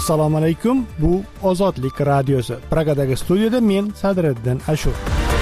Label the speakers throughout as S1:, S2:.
S1: Assalomu alaykum. Bu Ozodlik radiosi. Pragadagi studiyada men Sadriddin Ashur.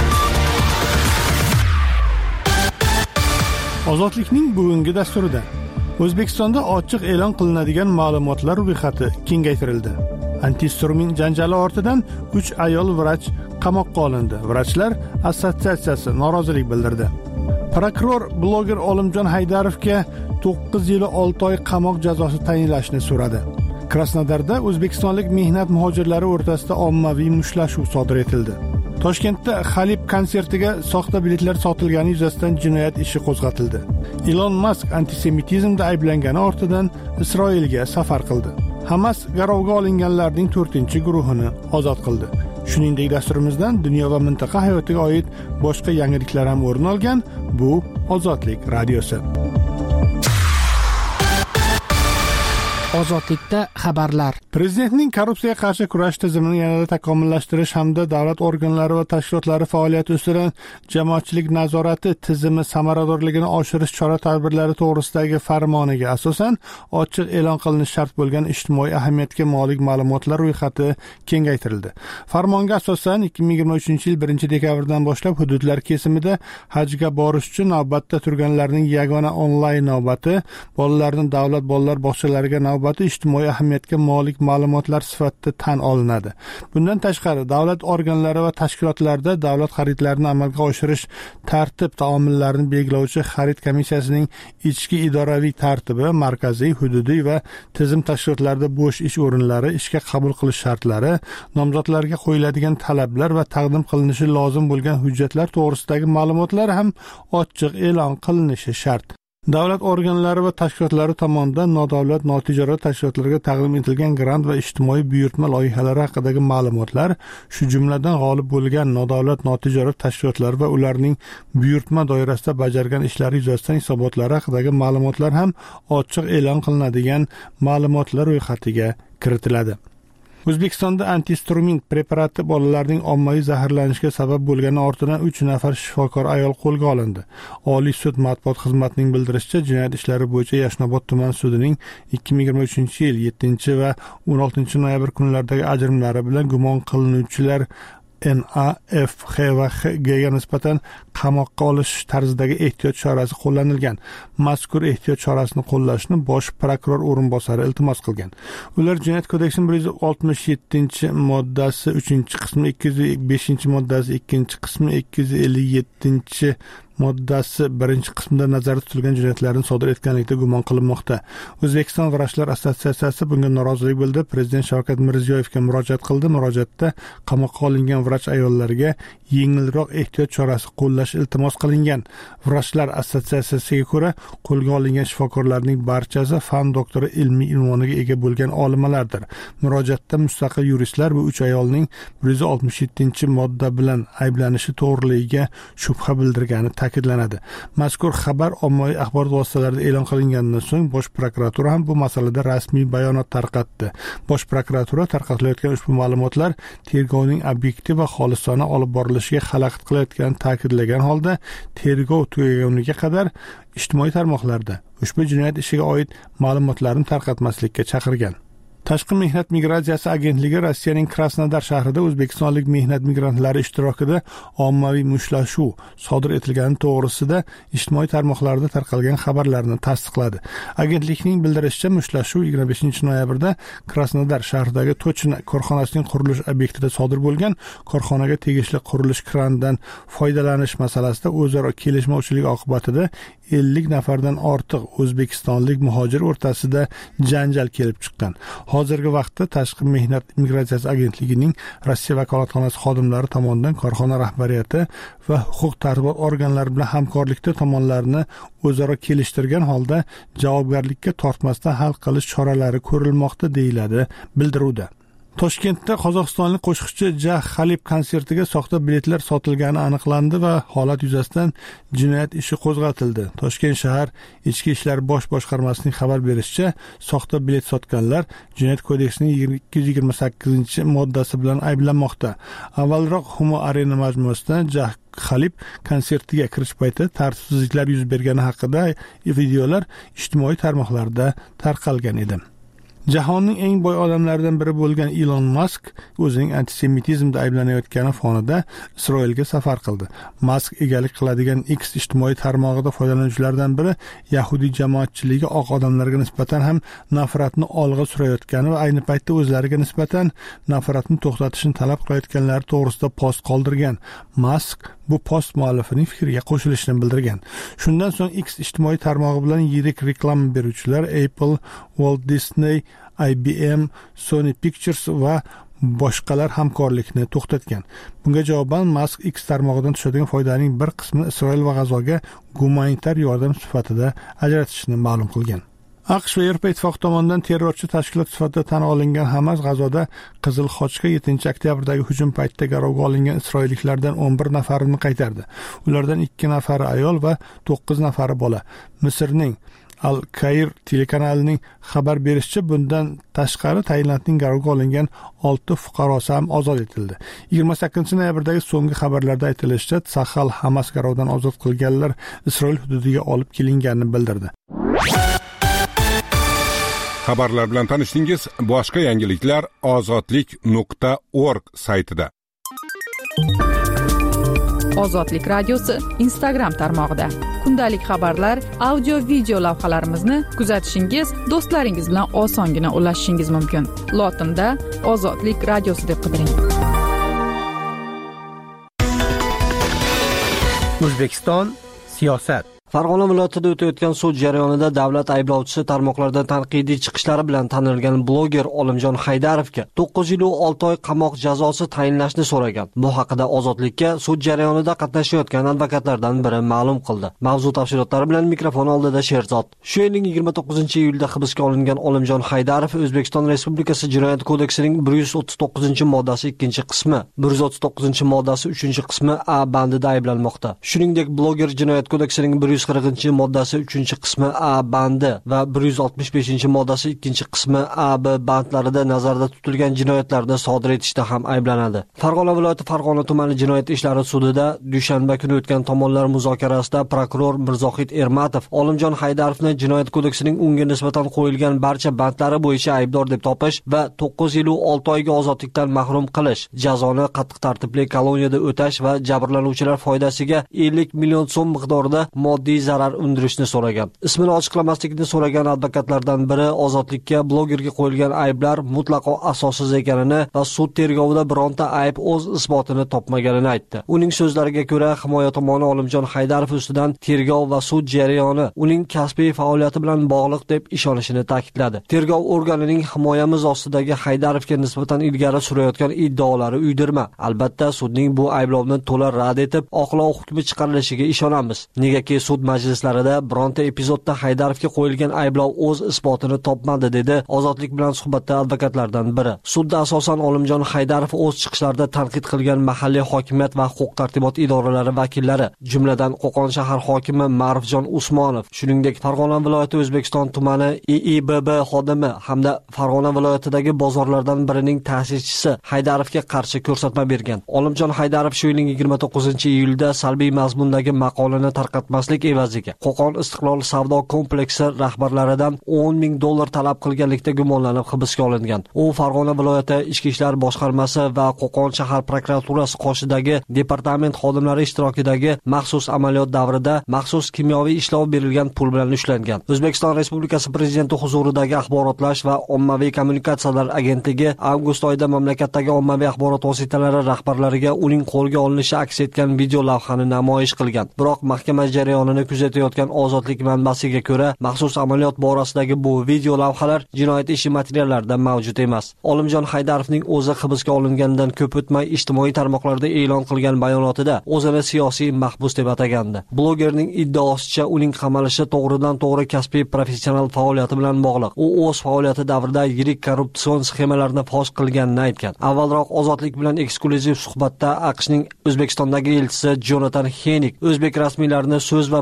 S1: Ozodlikning bugungi dasturida O'zbekistonda ochiq e'lon qilinadigan ma'lumotlar ro'yxati kengaytirildi. Antistrumin janjali ortidan 3 ayol vrach qamoqqa olindi. Vrachlar assotsiatsiyasi norozilik bildirdi. Prokuror bloger Olimjon Haydarovga 9 yil 6 oy qamoq jazosi tayinlashni so'radi. Krasnodarda o'zbekistonlik mehnat muhojirlari o'rtasida ommaviy mushtlashuv sodir etildi. Toshkentda Xalib konsertiga soxta biletlar sotilgani yuzasidan jinoyat ishi qo'zg'atildi. Elon Musk antisemitizmda ayblangani ortidan Isroilga safar qildi. Hamas garovga olinganlarning 4-guruhini ozod qildi. Shuningdek, dasturimizdan dunyo va mintaqa hayotiga oid boshqa yangiliklar ham o'rin olgan. Bu Ozodlik radiosi.
S2: Ozodlikda xabarlar.
S1: Prezidentning korrupsiyaga qarshi kurash tizimini yanada takomillashtirish hamda davlat organlari va tashkilotlari faoliyati ustidan jamoatchilik nazorati tizimi samaradorligini oshirish chora-tadbirlari to'g'risidagi farmoniga asosan ochiq e'lon qilinishi shart bo'lgan ijtimoiy ahamiyatga molik ma'lumotlar ro'yxati kengaytirildi. Farmonga asosan 2023-yil 1-dekabrdan boshlab hududlar kesimida hajga borish uchun navbatda turganlarning yagona onlayn navbati, bolalarning davlat bolalar bog'chalariga ijtimoiy ahamiyatga molik ma'lumotlar sifatida tan olinadi. Bundan tashqari, davlat organlari va tashkilotlarda davlat xaridlarini amalga oshirish tartib taomillarini belgilovchi xarid komissiyasining ichki idoraviy tartibi, markaziy, hududiy va tizim tashkilotlarida bo'sh ish o'rinlari, ishga qabul qilish shartlari, nomzodlarga qo'yiladigan talablar va taqdim qilinishi lozim bo'lgan hujjatlar to'g'risidagi ma'lumotlar ham ochiq e'lon qilinishi shart. Davlat organlari va tashkilotlari tomonidan nodavlat notijorat tashkilotlarga taqdim etilgan grant va ijtimoiy buyurtma loyihalari haqidagi ma'lumotlar, shu jumladan g'olib bo'lgan nodavlat notijorat tashkilotlar va ularning buyurtma doirasida bajargan ishlari yuzasidan hisobotlari haqidagi ma'lumotlar ham ochiq e'lon qilinadigan ma'lumotlar ro'yxatiga kiritiladi. O'zbekistonda antistrumin preparati bolalarning ommaviy zaharlanishiga sabab bo'lgani ortidan 3 nafar shifokor ayol qo'lga olindi. Oliy sud matbuot xizmatining bildirishicha, jinoyat ishlari bo'yicha Yashnobod tuman sudining 2023-yil 7 va 16 noyabr kunlaridagi ajrimlari bilan gumon qilinuvchilar N.A., F, X va G ga nisbatan qamoqqa olish tarzidagi ehtiyot chorasi qo'llanilgan. Mazkur ehtiyot chorasini qo'llashni bosh prokuror o'rinbosari iltimos qilgan. Ular Jinoyat kodeksining 167-moddasi 3-qismi, 205-moddasi 2-qismi, 257-moddasi 1-qismida nazarda tutilgan jinoyatlarni sodir etganlikda gumon qilinmoqda. O'zbekiston vrachlar assotsiatsiyasi bunga norozilik bildirib, Prezident Shavkat Mirziyoyevga murojaat qildi. Murojaatda qamoqqa olingan vrach ayollarga yengilroq ehtiyot chorasi qo'llash iltimos qilingan. Vrachlar assotsiatsiyasiga ko'ra, qo'lga olingan shifokorlarning barchasi fan doktori ilmiy unvoniga ega bo'lgan olimalardir. Murojaatda mustaqil yuristlar bu 3 ayolning 167-modda bilan ayblanishi to'g'riligiga shubha bildirgani ta'kidlanadi. Mazkur xabar ommaviy axborot vositalarida e'lon qilinganidan so'ng Bosh prokuratura ham bu masalada rasmiy bayonot tarqatdi. Bosh prokuratura tarqatilayotgan ushbu ma'lumotlar tergovning obyektiv va xolisona olib borilishiga xalaqit qilayotganini ta'kidlagan holda, tergov tugaguniga qadar ijtimoiy tarmoqlarda ushbu jinoyat ishiga oid ma'lumotlarni tarqatmaslikka chaqirgan. Tashqi mehnat migratsiyasi agentligi Rossiyaning Krasnodar shahrida o'zbekistonlik mehnat migrantlari ishtirokida ommaviy mushtlashuv sodir etilgani to'g'risida ijtimoiy tarmoqlarda tarqalgan xabarlarni tasdiqladi. Agentlikning bildirishicha, mushtlashuv 25-noyabrda Krasnodar shahridagi Tochna korxonasining qurilish obyektida sodir bo'lgan. Korxonaga tegishli qurilish kranidan foydalanish masalasida o'zaro kelishmovchilik oqibatida 50 nafardan ortiq o'zbekistonlik muhojir o'rtasida janjal kelib chiqqan. Hozirgi vaqtda Tashqi mehnat migratsiyasi agentligining Rossiya vakolatxonasi xodimlari tomonidan korxona rahbariyati va huquq-tartibot organlari bilan hamkorlikda tomonlarni o'zaro kelishtirgan holda javobgarlikka tortmasdan hal qilish choralari ko'rilmoqda, deyiladi bildiruvda. Toshkentda qozog'istonlik qo'shiqchi Jah Xalib konsertiga soxta biletlar sotilgani aniqlandi va holat yuzasidan jinoyat ishi qo'zg'atildi. Toshkent shahar Ichki ishlar bosh boshqarmasining xabar berishicha, soxta bilet sotganlar Jinoyat kodeksining 228-moddasi bilan ayblanmoqda. Avvalroq Humo Arena majmuasida Jah Xalib konsertiga kirish payti tartibsizliklar yuz bergani haqida videolar ijtimoiy tarmoqlarda tarqalgan edi. Jahonning eng boy odamlaridan biri bo'lgan Elon Musk o'zining antisemitizmda ayblanayotgani fonida Isroilga safar qildi. Musk egalik qiladigan X ijtimoiy tarmog'ida foydalanuvchilardan biri Yahudi jamoatchiligi oq odamlarga nisbatan ham nafratni olg'a surayotgani va ayni paytda o'zlariga nisbatan nafratni to'xtatishni talab qilayotganlari to'g'risida post qoldirgan. Musk bu post muallifining fikriga qo'shilishini bildirgan. Shundan so'ng X ijtimoiy tarmog'i bilan yirik reklama beruvchilar Apple, Walt Disney, IBM, Sony Pictures va boshqalar hamkorlikni to'xtatgan. Bunga javoban Musk X tarmog'idan tushadigan foydaning bir qismini Isroil va G'azoga gumanitar yordam sifatida ajratishni ma'lum qilgan. AQSh va Yevropa Ittifoqi tomonidan terrorchi tashkilot sifatida tan olingan Hamas G'azoda Qizil Xochga 7-oktyabrdagi hujum paytida garovga olingan isroilliklardan 11 nafarini qaytardi. Ulardan 2 nafari ayol va 9 nafari bola. Misrning Al-Kair telekanalining xabar berishicha, bundan tashqari Tailandning garovga olingan 6 fuqarosi ham ozod etildi. 28-noyabrdagi so'nggi xabarlarda aytilishicha, Sahal Hamas garovdan ozod qilganlar Isroil hududiga olib kelinganini bildirdi.
S2: Xabarlar bilan tanishdingiz. Boshqa yangiliklar ozodlik.org saytida.
S3: Ozodlik radiosi Instagram tarmog'ida. Kundalik xabarlar, audio, video lavhalarimizni kuzatishingiz, do'stlaringiz bilan osongina ulashishingiz mumkin. Lotinda Ozodlik radiosi deb qidiring.
S4: O'zbekiston siyosat.
S5: Farg'ona viloyatida o'tayotgan sud jarayonida davlat ayblovchisi tarmoqlarda tanqidiy chiqishlari bilan tanilgan bloger Olimjon Haydarovga 9 yil 6 oy qamoq jazosi tayinlashni so'ragan. Bu haqida Ozodlikka sud jarayonida qatnashayotgan advokatlardan biri ma'lum qildi. Mavzu tafsilotlari bilan mikrofon oldida Sherzod. Shu yilning 29-iyulda hibsga olingan Olimjon Haydarov O'zbekiston Respublikasi Jinoyat kodeksining 139-moddasi 2-qismi, 139-moddasi 3-qismi A bandida ayblanmoqda. Shuningdek, bloger Jinoyat kodeksining 140-moddasi 3-qismi A bandi va 165-moddasi 2-qismi A B bandlarida nazarda tutilgan jinoyatlarni sodir etishda ham ayblanadi. Farg'ona viloyati Farg'ona tumani jinoyat ishlari sudida dushanba kuni o'tgan tomonlar muzokarasida prokuror Mirzohid Ermatov Olimjon Haydarovni jinoyat kodeksining unga nisbatan qo'yilgan barcha bandlari bo'yicha aybdor deb topish va 9 yil 6 oyga ozodlikdan mahrum qilish, jazoni qattiq tartibli koloniyada o'tash va jabrlanuvchilar foydasiga 50 million so'm miqdorida moddiy zarar undirishni so'ragan. Ismini ochiqlamaslikni so'ragan advokatlardan biri Ozodlikka blogerga qo'yilgan ayblar mutlaqo asossiz ekanini va sud tergovida bironta ayb o'z isbotini topmaganini aytdi. Uning so'zlariga ko'ra, himoya tomoni Olimjon Haydarov ustidan tergov va sud jarayoni uning kasbiy faoliyati bilan bog'liq deb ishonishini ta'kidladi. Tergov organining himoyamiz ostidagi Haydarovga nisbatan ilgari surayotgan iddaolari uydirma. Albatta, sudning bu ayblovni to'la rad etib, oqlov hukmi chiqarilishiga ishonamiz. Negaki sud majlislarida bironta epizodda Haydarovga qo'yilgan ayblov o'z isbotini topmadi, dedi Ozodlik bilan suhbatda advokatlardan biri. Sudda asosan Olimjon Haydarov o'z chiqishlarida tanqid qilgan mahalliy hokimiyat va huquq-tartibot idoralari vakillari, jumladan Qo'qon shahar hokimi Ma'rufjon Usmonov, shuningdek Farg'ona viloyati O'zbekiston tumani IIBB xodimi hamda Farg'ona viloyatidagi bozorlardan birining ta'sischisi Haydarovga qarshi ko'rsatma bergan. Olimjon Haydarov shu yilning 29-iyulda salbiy mazmundagi maqolani tarqatmaslik evaziga Qo'qon Istiqlol savdo kompleksi rahbarlaridan $10,000 talab qilganlikda gumonlanib hibsga olingan. U Farg'ona viloyati Ichki ishlar boshqarmasi va Qo'qon shahar prokuraturasi qoshidagi departament xodimlari ishtirokidagi maxsus amaliyot davrida maxsus kimyoviy ishlov berilgan pul bilan ushlangan. O'zbekiston Respublikasi Prezidenti huzuridagi Axborotlash va ommaviy kommunikatsiyalar agentligi avgust oyida mamlakatdagi ommaviy axborot vositalari rahbarlariga uning qo'lga olinishi aks etgan video lavhani namoyish qilgan. Biroq mahkama jarayonini kuzatayotgan Ozodlik manbasiga ko'ra, maxsus amaliyot borasidagi bu video lavhalar jinoyat ishi materiallarida mavjud emas. Olimjon Haydarovning o'zi hibsga olingandan ko'p o'tmay ijtimoiy tarmoqlarda e'lon qilgan bayonotida o'zini siyosiy mahbus deb atagandi. Blogerning iddaosicha uning qamalishi to'g'ridan-to'g'ri kasbiy professional faoliyati bilan bog'liq. U o'z faoliyati davrida yirik korrupsion sxemalarni fosh qilganini aytgan. Avvalroq Ozodlik bilan eksklyuziv suhbatda AQShning O'zbekistondagi elchisi Jonathan Henik o'zbek rasmiylarini so'z va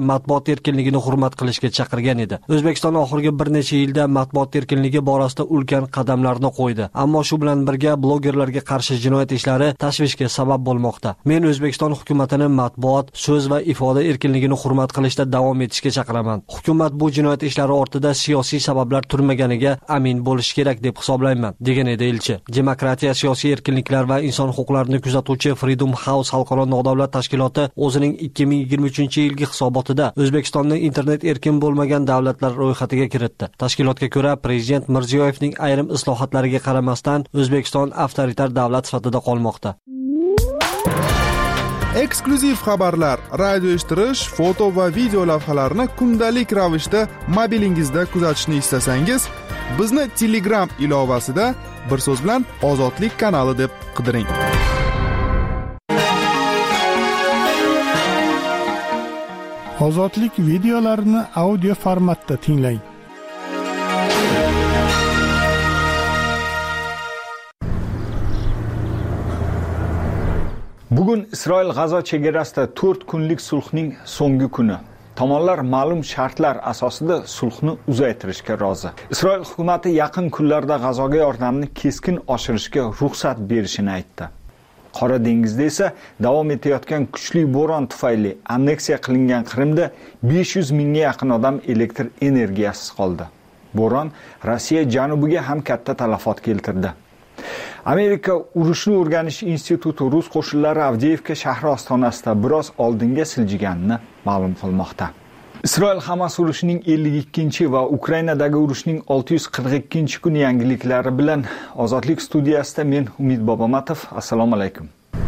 S5: matbuot erkinligini hurmat qilishga chaqirgan edi. O'zbekiston oxirgi bir necha yilda matbuot erkinligi borasida ulkan qadamlarni qo'ydi. Ammo shu bilan birga blogerlarga qarshi jinoyat ishlari tashvishga sabab bo'lmoqda. Men O'zbekiston hukumatini matbuot, so'z va ifoda erkinligini hurmat qilishda davom etishga chaqiraman. Hukumat bu jinoyat ishlari ortida siyosiy sabablar turmaganiga amin bo'lishi kerak deb hisoblayman, degan edi elchi. Demokratiya, siyosiy erkinliklar va inson huquqlarini kuzatuvchi Freedom House xalqaro nodavlat tashkiloti o'zining 2023-yilgi hisobotida O'zbekistonni internet erkin bo'lmagan davlatlar ro'yxatiga kiritdi. Tashkilotga ko'ra, prezident Mirziyoyevning ayrim islohotlariga qaramasdan O'zbekiston avtoritar davlat sifatida qolmoqda.
S6: Eksklyuziv xabarlar, radio eshittirish, foto va video lavhalarni kundalik ravishda mobilingizda kuzatishni istasangiz, bizni Telegram ilovasida bir so'z bilan Ozodlik kanali deb qidiring.
S1: Ozodlik videolarini audio formatda tinglang.
S7: Bugun Isroil-G'azo chegarasida 4 kunlik sulhning so'nggi kuni. Tomonlar ma'lum shartlar asosida sulhni uzaytirishga rozi. Isroil hukumati yaqin kunlarda G'azoga yordamni keskin oshirishga ruxsat berishini aytdi. Qora dengizda esa davom etayotgan kuchli bo'ron tufayli anneksiya qilingan Qrimda 500 mingga yaqin odam elektr energiyasiz qoldi. Bo'ron Rossiya janubiga ham katta talafot keltirdi. Amerika urushni o'rganish instituti rus qo'shinlari Avdiyevka shahri ostonasida biroz oldinga siljiganini ma'lum qilmoqda. Isroil-Hamas urushining 52 va Ukrainadagi urushning 642-kun yangiliklari bilan Ozodlik studiyasida men Umid Bobomatov. Assalomu alaykum.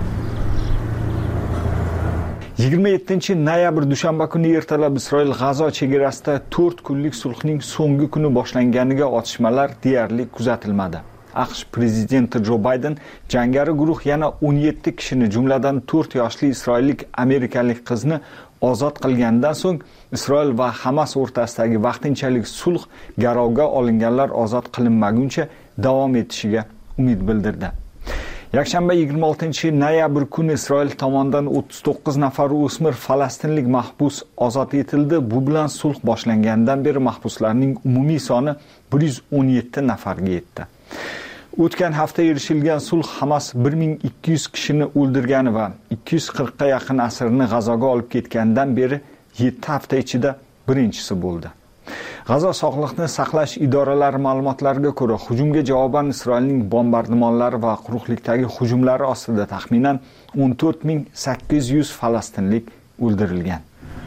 S7: 27-noyabr dushanba kuni ertalab Isroil-G'azo chegarasida 4 kunlik sulhning so'nggi kuni boshlanganiga otishmalar deyarli kuzatilmadi. AQSh prezidenti Jo Bayden jangari guruh yana 17 kishini, jumladan 4 yoshli isroillik amerikalik qizni ozod qilgandan so'ng Isroil va Hamas o'rtasidagi vaqtinchalik sulh garovga olinganlar ozod qilinmaguncha davom etishiga umid bildirdi. Yakshanba 26-noyabr kuni Isroil tomonidan 39 nafar o'smir falastinlik mahbus ozod etildi. Bu bilan sulh boshlangandan beri mahbuslarning umumiy soni 117 nafarga yetdi. O'tgan hafta erishilgan sulh Hamas 1200 kishini o'ldirgani va 240 ga yaqin asirni G'azoga olib ketgandan beri 7 hafta ichida birinchisi bo'ldi. G'azo sog'liqni saqlash idoralari ma'lumotlariga ko'ra, hujumga javoban Isroilning bombardimonlari va quruqlikdagi hujumlari ostida taxminan 14800 falastinlik o'ldirilgan.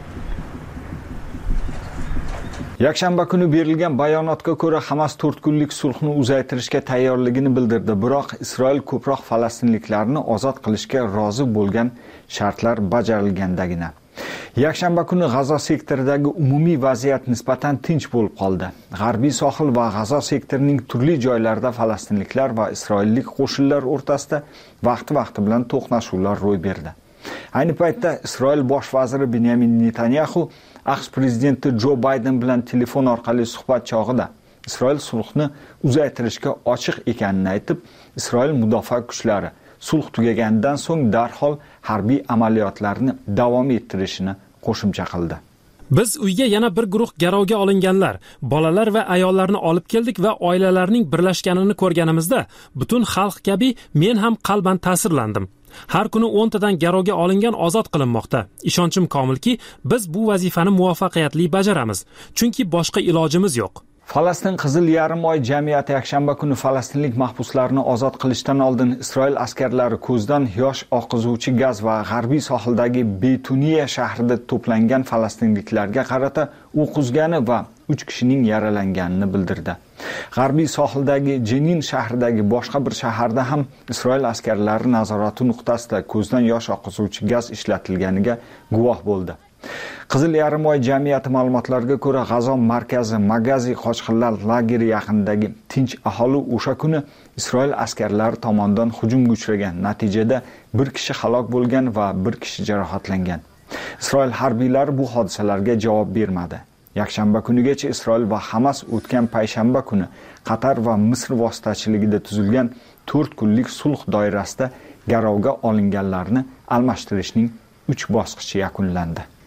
S7: Yakshanba kuni berilgan bayonotga ko'ra, Hamas 4 kunlik sulhni uzaytirishga tayyorligini bildirdi, biroq Isroil ko'proq falastinliklarni ozod qilishga rozi bo'lgan shartlar bajarilgandagina. Yakshanba kuni G'azo sektoridagi umumiy vaziyat nisbatan tinch bo'lib qoldi. G'arbiy sohil va G'azo sektorining turli joylarida falastinliklar va isroillik qo'shinlar o'rtasida vaqti bilan to'qnashuvlar ro'y berdi. Ayni paytda Isroil bosh vaziri Benyamin Netanyahu AQSh prezidenti Jo Bayden bilan telefon orqali suhbat chog'ida Isroil sulhni uzaytirishga ochiq ekanini aytib, Isroil mudofaa kuchlari sulh tugagandan so'ng darhol harbiy amaliyotlarni davom ettirishini qo'shimcha qildi.
S8: Biz uyga yana bir guruh garovga olinganlar, bolalar va ayollarni olib keldik va oilalarning birlashganini ko'rganimizda butun xalq kabi men ham qalban ta'sirlandim. Har kuni 10 tadan garovga olingan ozod qilinmoqda. Ishonchim komilki, biz bu vazifani muvaffaqiyatli bajaramiz, chunki boshqa ilojimiz yo'q.
S7: Falastin Qizil yarim oy jamiyati yakshanba kuni falastinlik mahbuslarni ozod qilishdan oldin Isroil askarlari ko'zdan yosh oqizuvchi gaz va g'arbiy sohildagi Beytuniya shahrida to'plangan falastinliklarga qarata o'q uzgani va 3 kishining yaralanganini bildirdi. G'arbiy sohildagi Jenin shahridagi boshqa bir shaharda ham Isroil askarlari nazorati nuqtasida ko'zdan yosh oqizuvchi gaz ishlatilganiga guvoh bo'ldi. Qizil yarim oy jamiyati ma'lumotlariga ko'ra, G'azo markazi Magazi qochqinlar lageri yaqinidagi tinch aholi o'sha kuni Isroil askarlari tomonidan hujumga uchragan. Natijada bir kishi halok bo'lgan va bir kishi jarohatlangan. Isroil harbiylari bu hodisalarga javob bermadi. Yakshanba kunigacha Isroil va Hamas o'tgan payshanba kuni Qatar va Misr vositachiligida tuzilgan 4 kunlik sulh doirasida garovga olinganlarni almashtirishning 3 bosqichi yakunlandi.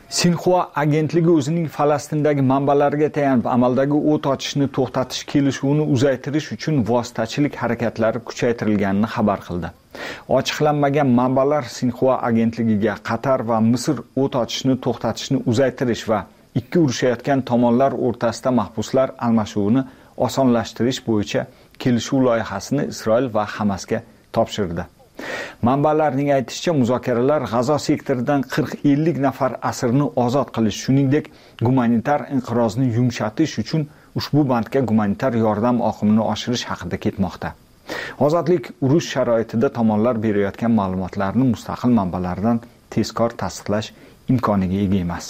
S7: Sinxua agentligi o'zining Falastindagi manbalariga tayanib amaldagi o't ochishni to'xtatish kelishuvini uzaytirish uchun vositachilik harakatlari kuchaytirilganini xabar qildi. Ochiqlanmagan manbalar Sinxua agentligiga Qatar va Misr o't ochishni to'xtatishni uzaytirish va ikki urushayotgan tomonlar o'rtasida mahbuslar almashuvini osonlashtirish bo'yicha kelishuv loyihasini Isroil va Hamasga topshirdi. Manbalarning aytishicha, muzokaralar G'azo sektoridan 40-50 nafar asirni ozod qilish, shuningdek, gumanitar inqirozni yumshatish uchun ushbu bandga gumanitar yordam oqimini oshirish haqida ketmoqda. Ozodlik urush sharoitida tomonlar berayotgan ma'lumotlarni mustaqil manbalardan tezkor tasdiqlash imkoniga ega emas.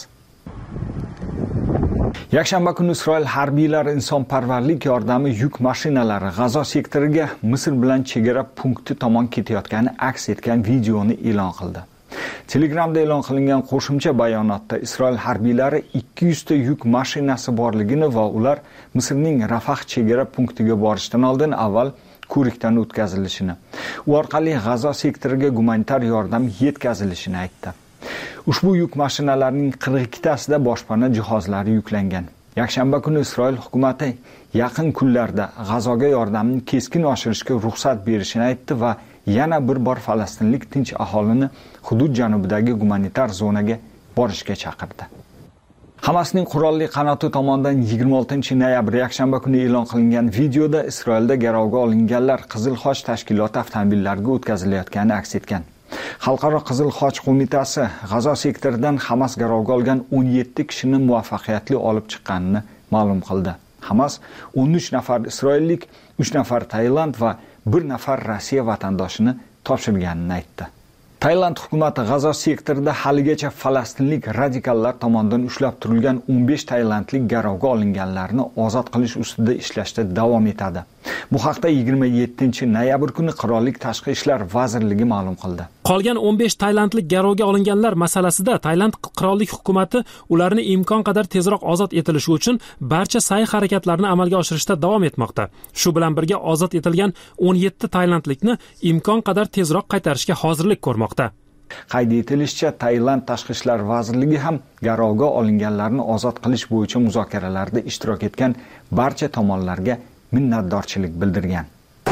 S7: Yakshanba kuni Isroil harbiylari insonparvarlik yordami yuk mashinalari G'azo sektoriga Misr bilan chegara punkti tomon ketayotgani aks etgan videoni e'lon qildi. Telegramda e'lon qilingan qo'shimcha bayonotda Isroil harbiylari 200 ta yuk mashinasi borligini va ular Misrning Rafah chegara punktiga borishdan oldin avval ko'rikdan o'tkazilishini, u orqali G'azo sektoriga gumanitar yordam yetkazilishini aytdi. Ushbu yuk mashinalarining 42 tasida boshpana jihozlari yuklangan. Yakshanba kuni Isroil hukumati yaqin kunlarda G'azoga yordamni keskin oshirishga ruxsat berishini aytdi va yana bir bor falastinlik tinch aholini hudud janubidagi gumanitar zonaga borishga chaqirdi. Hamasning qurolli qanoti tomonidan 26-noyabr yakshanba kuni e'lon qilingan videoda Isroilda garovga olinganlar Qizil Xoch tashkiloti avtomobillariga o'tkazilayotgani aks etgan. Xalqaro Qizil Xoch qo'mitasi G'azo sektoridan Hamas garovga olgan 17 kishini muvaffaqiyatli olib chiqqanini ma'lum qildi. Hamas 13 nafar isroillik, 3 nafar Tailand va 1 nafar Rossiya vatandoshini topshirganini aytdi. Tailand hukumati G'azo sektorida haligacha falastinlik radikallar tomonidan ushlab turilgan 15 tailandlik garovga olinganlarni ozod qilish ustida ishlashda davom etadi. Bu haqda 27-noyabr kuni Qirollik Tashqi ishlar vazirligi ma'lum qildi.
S8: Qolgan 15 tailandlik garovga olinganlar masalasida Tailand qirollik hukumati ularni imkon qadar tezroq ozod etilishi uchun barcha sa'y-harakatlarni amalga oshirishda davom etmoqda. Shu bilan birga ozod etilgan 17 tailandlikni imkon qadar tezroq qaytarishga hozirlik ko'rmoqda.
S7: Qayd etilishicha, Tailand Tashqi ishlar vazirligi ham garovga olinganlarni ozod qilish bo'yicha muzokaralarda ishtirok etgan barcha tomonlarga minnatdorchilik bildirgan.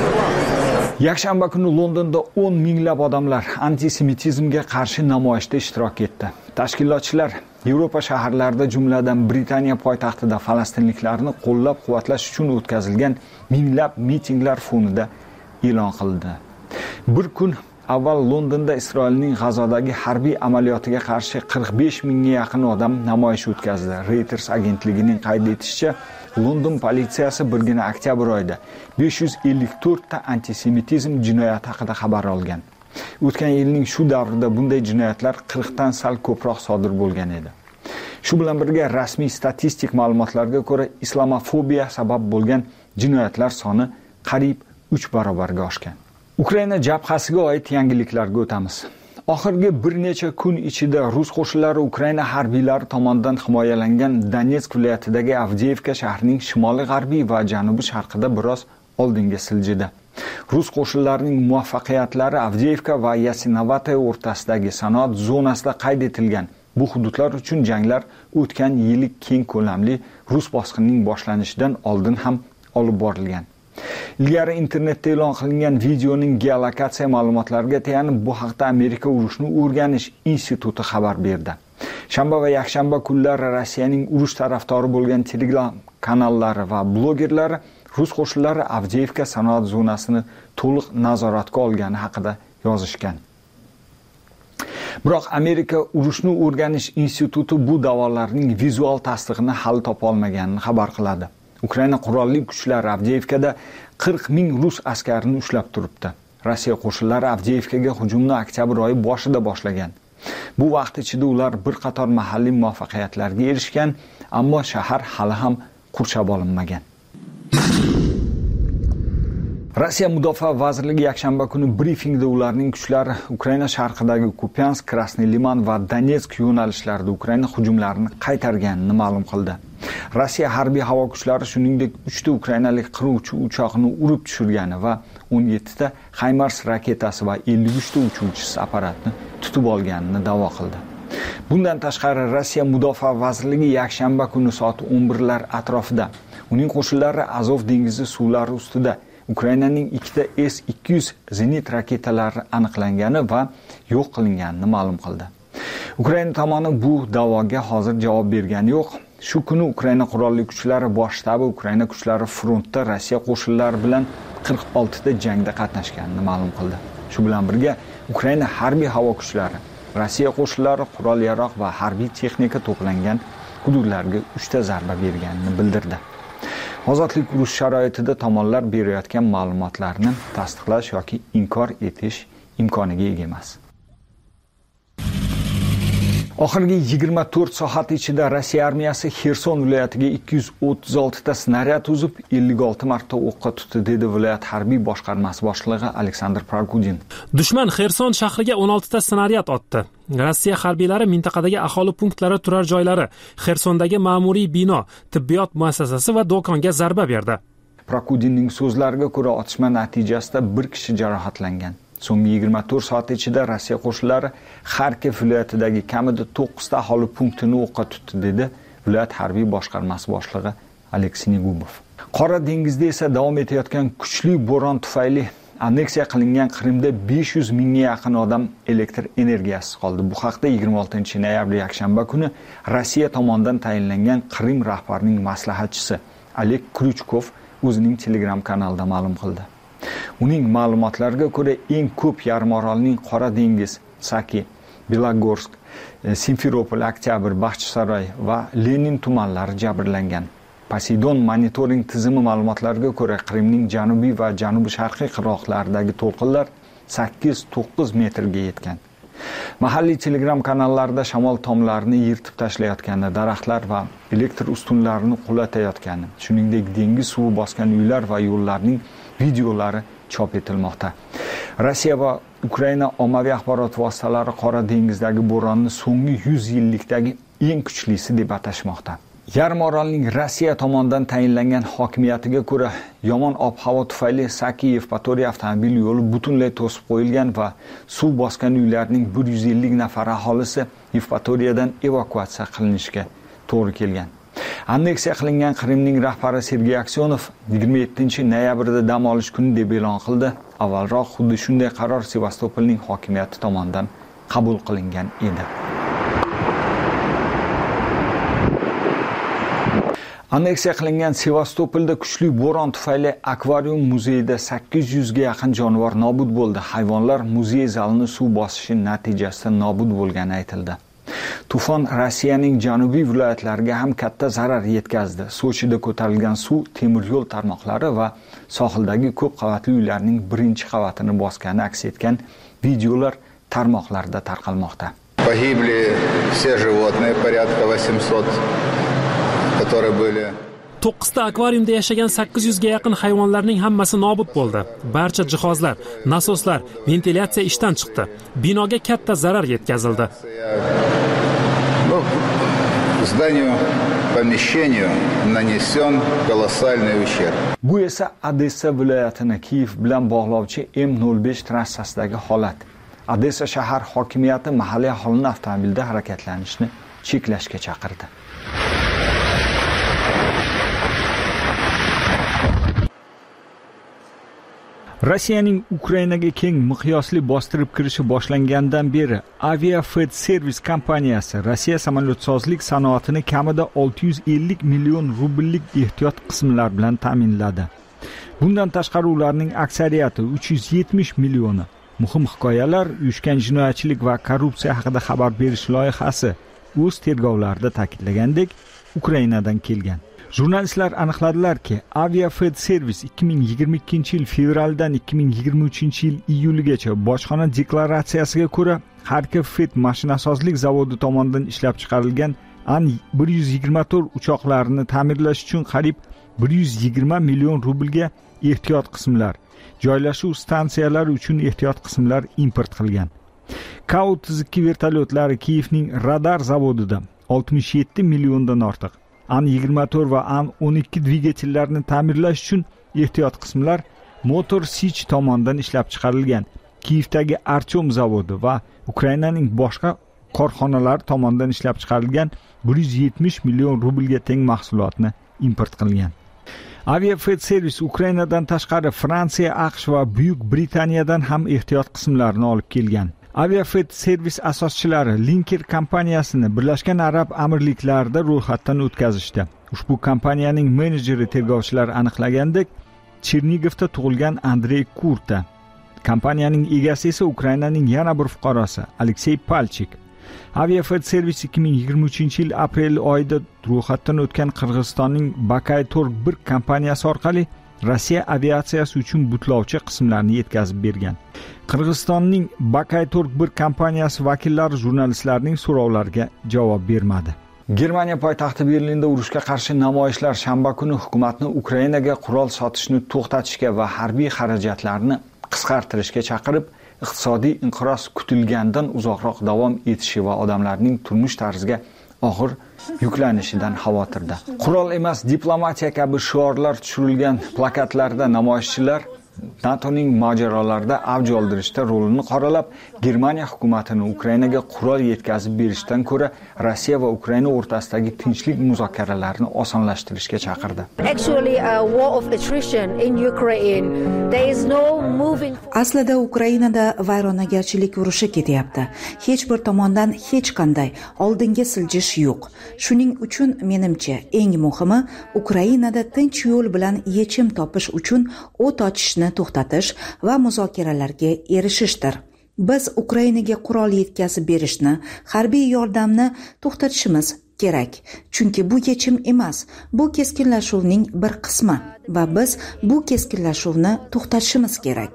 S7: Yakshanba kuni Londonda 10 minglab odamlar antisemitizmga qarshi namoyishda ishtirok etdi. Tashkilotchilar Yevropa shaharlarida, jumladan Britaniya poytaxtida falastinliklarni qo'llab-quvvatlash uchun o'tkazilgan minglab mitinglar fonida e'lon qildi. Bir kun avval Londonda Isroilning G'azodagi harbiy amaliyotiga qarshi 45 mingga yaqin odam namoyish o'tkazdi. Reuters agentligining qayd etishicha, London politsiyasi birgina oktyabr oyida 554 ta antisemitizm jinoyati haqida xabar olgan. O'tgan yilning shu davrida bunday jinoyatlar 40 dan sal ko'proq sodir bo'lgan edi. Shu bilan birga rasmiy statistik ma'lumotlarga ko'ra, islamofobiya sabab bo'lgan jinoyatlar soni qariyb 3 barobarga oshgan. Ukraina jabhasiga oid yangiliklarga o'tamiz. Oxirgi bir necha kun ichida rus qo'shinlari Ukraina harbiylari tomonidan himoyalangan Donetsk viloyatidagi Avdiivka shahrining shimoliy-g'arbiy va janubi-sharqida biroz oldinga siljidi. Rus qo'shinlarining muvaffaqiyatlari Avdiivka va Yasinovataya o'rtasidagi sanoat zonasida qayd etilgan. Bu hududlar uchun janglar o'tgan yili keng ko'lamli rus bosqinining boshlanishidan oldin ham olib borilgan. Ilgari internetda e'lon qilingan videoning geolokatsiya ma'lumotlariga tayanib, bu haqda Amerika urushni o'rganish instituti xabar berdi. Shanba va yakshanba kunlari Rossiyaning urush tarafdori bo'lgan Telegram kanallari va blogerlari rus qo'shinlari Avdiivka sanoat zonasini to'liq nazoratga olgani haqida yozishgan. Biroq Amerika urushni o'rganish instituti bu da'volarning vizual tasdig'ini hali topa olmaganini xabar qiladi. Ukraina qurolli kuchlari Avdiivkada 40 ming rus askarini ushlab turibdi. Rossiya qo'shinlari Avdiivkaga hujumni oktyabr oyi boshida boshlagan. Bu vaqt ichida ular bir qator mahalliy muvaffaqiyatlarga erishgan, ammo shahar hali ham qurshab olinmagan. Rossiya Mudofaa vazirligi yakshanba kuni brifingda ularning kuchlari Ukraina sharqidagi Kupiansk, Krasny Liman va Donetsk yo'nalishlarida Ukraina hujumlarini qaytarganini ma'lum qildi. Rossiya harbiy havo kuchlari shuningdek 3 ta ukrainalik qiruvchi uchoqni urib tushirgani va 17 ta HIMARS raketasi va 53 ta uchuvchisiz apparatni tutib olganini da'vo qildi. Bundan tashqari Rossiya Mudofaa vazirligi yakshanba kuni soat 11lar atrofida uning qo'shinlari Azov dengizi suvlari ustida Ukrainaning ikkita S-200 zenit raketalari aniqlangani va yo'q qilinganini ma'lum qildi. Ukraina tomoni bu da'voga hozir javob bergani yo'q. Shu kuni Ukraina qurolli kuchlari bosh shtabi Ukraina kuchlari frontda Rossiya qo'shinlari bilan 46 ta jangda qatnashganini ma'lum qildi. Shu bilan birga Ukraina harbiy havo kuchlari Rossiya qo'shinlari qurol-yarog' va harbiy texnika to'plangan hududlarga 3 ta zarba berganini bildirdi. Ozodlik urush sharoitida tomonlar berayotgan ma'lumotlarni tasdiqlash yoki inkor etish imkoniga ega emas. Oxirgi 24 soat ichida Rossiya armiyasi Xerson viloyatiga 236 ta snaryad uzib, 56 marta o'qqa tutdi, dedi viloyat harbiy boshqarmasi boshlig'i Aleksandr Prokudin.
S8: Dushman Xerson shahriga 16 ta snaryad otdi. Rossiya harbiylari mintaqadagi aholi punktlari, turar joylari, Xersondagi ma'muriy bino, tibbiyot muassasasi va do'konga zarba berdi.
S7: Prokudinning so'zlariga ko'ra, otishma natijasida bir kishi jarohatlangan. So'nggi 24 soat ichida Rossiya qo'shinlari Xarkiv viloyatidagi kamida 9 ta aholi punktini o'qqa tutdi, dedi viloyat harbiy boshqarmasi boshlig'i Aleksey Negubov. Qora dengizda esa davom etayotgan kuchli bo'ron tufayli anneksiya qilingan Qrimda 500 mingga yaqin odam elektr energiyasiz qoldi. Bu haqda 26-noyabr yakshanba kuni Rossiya tomonidan tayinlangan Qrim rahbarining maslahatchisi Oleg Kryuchkov o'zining Telegram kanalida ma'lum qildi. Uning ma'lumotlariga ko'ra, eng ko'p yarimorolning Qora dengiz, Saki, Belogorsk, Simferopol, Oktyabr, Baxchisaroy va Lenin tumanlari jabrlangan. Poseidon monitoring tizimi ma'lumotlariga ko'ra, Qrimning janubiy va janubi-sharqiy qirg'oqlaridagi to'lqinlar 8-9 metrga yetgan. Mahalliy Telegram kanallarida shamol tomlarini yirtib tashlayotgani, daraxtlar va elektr ustunlarini qulatayotgani, shuningdek dengiz suvi bosgan uylar va yo'llarning videolari chop etilmoqda. Rossiya va Ukraina ommaviy axborot vositalari Qora dengizdagi bo'ronni so'nggi 100 yillikdagi eng kuchlisi deb atashmoqda. Yarimorolning Rossiya tomonidan tayinlangan hokimiyatiga ko'ra, yomon ob-havo tufayli Saki-Yevpatoriya avtomobil yo'li butunlay to'sib qo'yilgan va suv bosgan uylarning 150 nafar aholisi Yevpatoriyadan evakuatsiya qilinishga to'g'ri kelgan. Anneksiya qilingan Qrimning rahbari Sergey Aksyonov 27-noyabrda dam olish kuni deb e'lon qildi. Avvalroq xuddi shunday qaror Sevastopolning hokimiyati tomonidan qabul qilingan edi. Anneksiya qilingan Sevastopolda kuchli bo'ron tufayli akvarium muzeyida 800 ga yaqin jonivor nobud bo'ldi. Hayvonlar muzey zalini suv bosishi natijasida nobud bo'lgani aytildi. Tufon Rossiyaning janubiy viloyatlariga ham katta zarar yetkazdi. Sochida ko'tarilgan suv temir yo'l tarmoqlari va sohildagi ko'p qavatli uylarning birinchi qavatini bosgani aks etgan videolar tarmoqlarda tarqalmoqda.
S9: Погибли все животные, порядка 800, которые были.
S8: 9 ta akvariumda yashagan 800 ga yaqin hayvonlarning hammasi nobud bo'ldi. Barcha jihozlar, nasoslar, ventilyatsiya ishdan chiqdi. Binoga katta zarar yetkazildi.
S9: Zdanию, помещению нанесен колоссальный ущерб.
S7: Bu esa Odessa viloyatini Kiyev bilan bog'lovchi M05 trassasidagi holat. Odessa shahar hokimiyati mahalliy aholini avtomobilda harakatlanishni cheklashga chaqirdi. Rossiyaning Ukrainaga keng miqyosli bostirib kirishi boshlangandan beri Aviafed Service kompaniyasi Rossiya samolyotsozlik sanoatini kamida 650 million rubllik ehtiyot qismlar bilan ta'minladi. Bundan tashqari ularning aksariyati 370 millioni muhim hikoyalar, uyushgan jinoyatchilik va korrupsiya haqida xabar berish loyihasi o'z tergovlarida ta'kidlagandek Ukrainadan kelgan. Jurnalistlar aniqladilarki, Aviafed Service 2022-yil fevraldan 2023-yil iyuligacha bojxona deklaratsiyasiga ko'ra Xarkiv Fed mashinasozlik zavodi tomonidan ishlab chiqarilgan An-124 uchoqlarini ta'mirlash uchun qariyb 120 million rublga ehtiyot qismlar, joylashuv stansiyalari uchun ehtiyot qismlar import qilgan. Ku-32 vertolyotlari Kiyevning radar zavodida 67 milliondan ortiq, An-24 va An-12 dvigatellarini ta'mirlash uchun ehtiyot qismlar Motor Sich tomonidan ishlab chiqarilgan Kiyevdagi Artyom zavodi va Ukrainaning boshqa korxonalar tomonidan ishlab chiqarilgan 170 million rublga teng mahsulotni import qilgan. Aviafreight Service Ukrainadan tashqari Fransiya, AQSh va Buyuk Britaniyadan ham ehtiyot qismlarini olib kelgan. Aviafreight Service asoschilari Linker kompaniyasini Birlashgan Arab Amirliklarida ro'yxatdan o'tkazishdi. Ushbu kompaniyaning menejeri tergovchilar aniqlagandek, Chernigovda tug'ilgan Andrey Kurta. Kompaniyaning egasi esa Ukrainaning yana bir fuqarosi, Aleksey Palchik. Aviafreight Service 2023-yil aprel oyida ro'yxatdan o'tgan Qirg'izistonning Bakay-Torg 1 kompaniyasi orqali Rossiya aviatsiyasi uchun butlovchi qismlarni yetkazib bergan. Qirg'izistonning Bakay-Torg 1 kompaniyasi vakillari jurnalistlarning so'rovlariga javob bermadi. Germaniya poytaxti Berlinda urushga qarshi namoyishlar shanba kuni hukumatni Ukrainaga qurol sotishni to'xtatishga va harbiy xarajatlarni qisqartirishga chaqirib, iqtisodiy inqiroz kutilgandan uzoqroq davom etishi va odamlarning turmush tarziga og'ir yuklanishidan xavotirda. Qurol emas, diplomatiya kabi shiorlar tushirilgan plakatlarda namoyishchilar NATOning mojarolarida avj oldirishda rolini qoralab, Germaniya hukumatini Ukrainaga qurol yetkazib berishdan ko'ra Rossiya va Ukraina o'rtasidagi tinchlik muzokaralarini osonlashtirishga chaqirdi.
S10: Aslida Ukrainada vayronagarchilik urushi ketyapti. Hech bir tomondan hech qanday oldinga siljish yo'q. Shuning uchun menimcha eng muhimi Ukrainada tinch yo'l bilan yechim topish uchun o't ochishni to'xtatish va muzokaralarga erishishdir. Biz Ukrainaga qurol yetkazib berishni, harbiy yordamni to'xtatishimiz kerak. Chunki bu yechim emas, bu keskinlashuvning bir qismi va biz bu keskinlashuvni to'xtatishimiz kerak.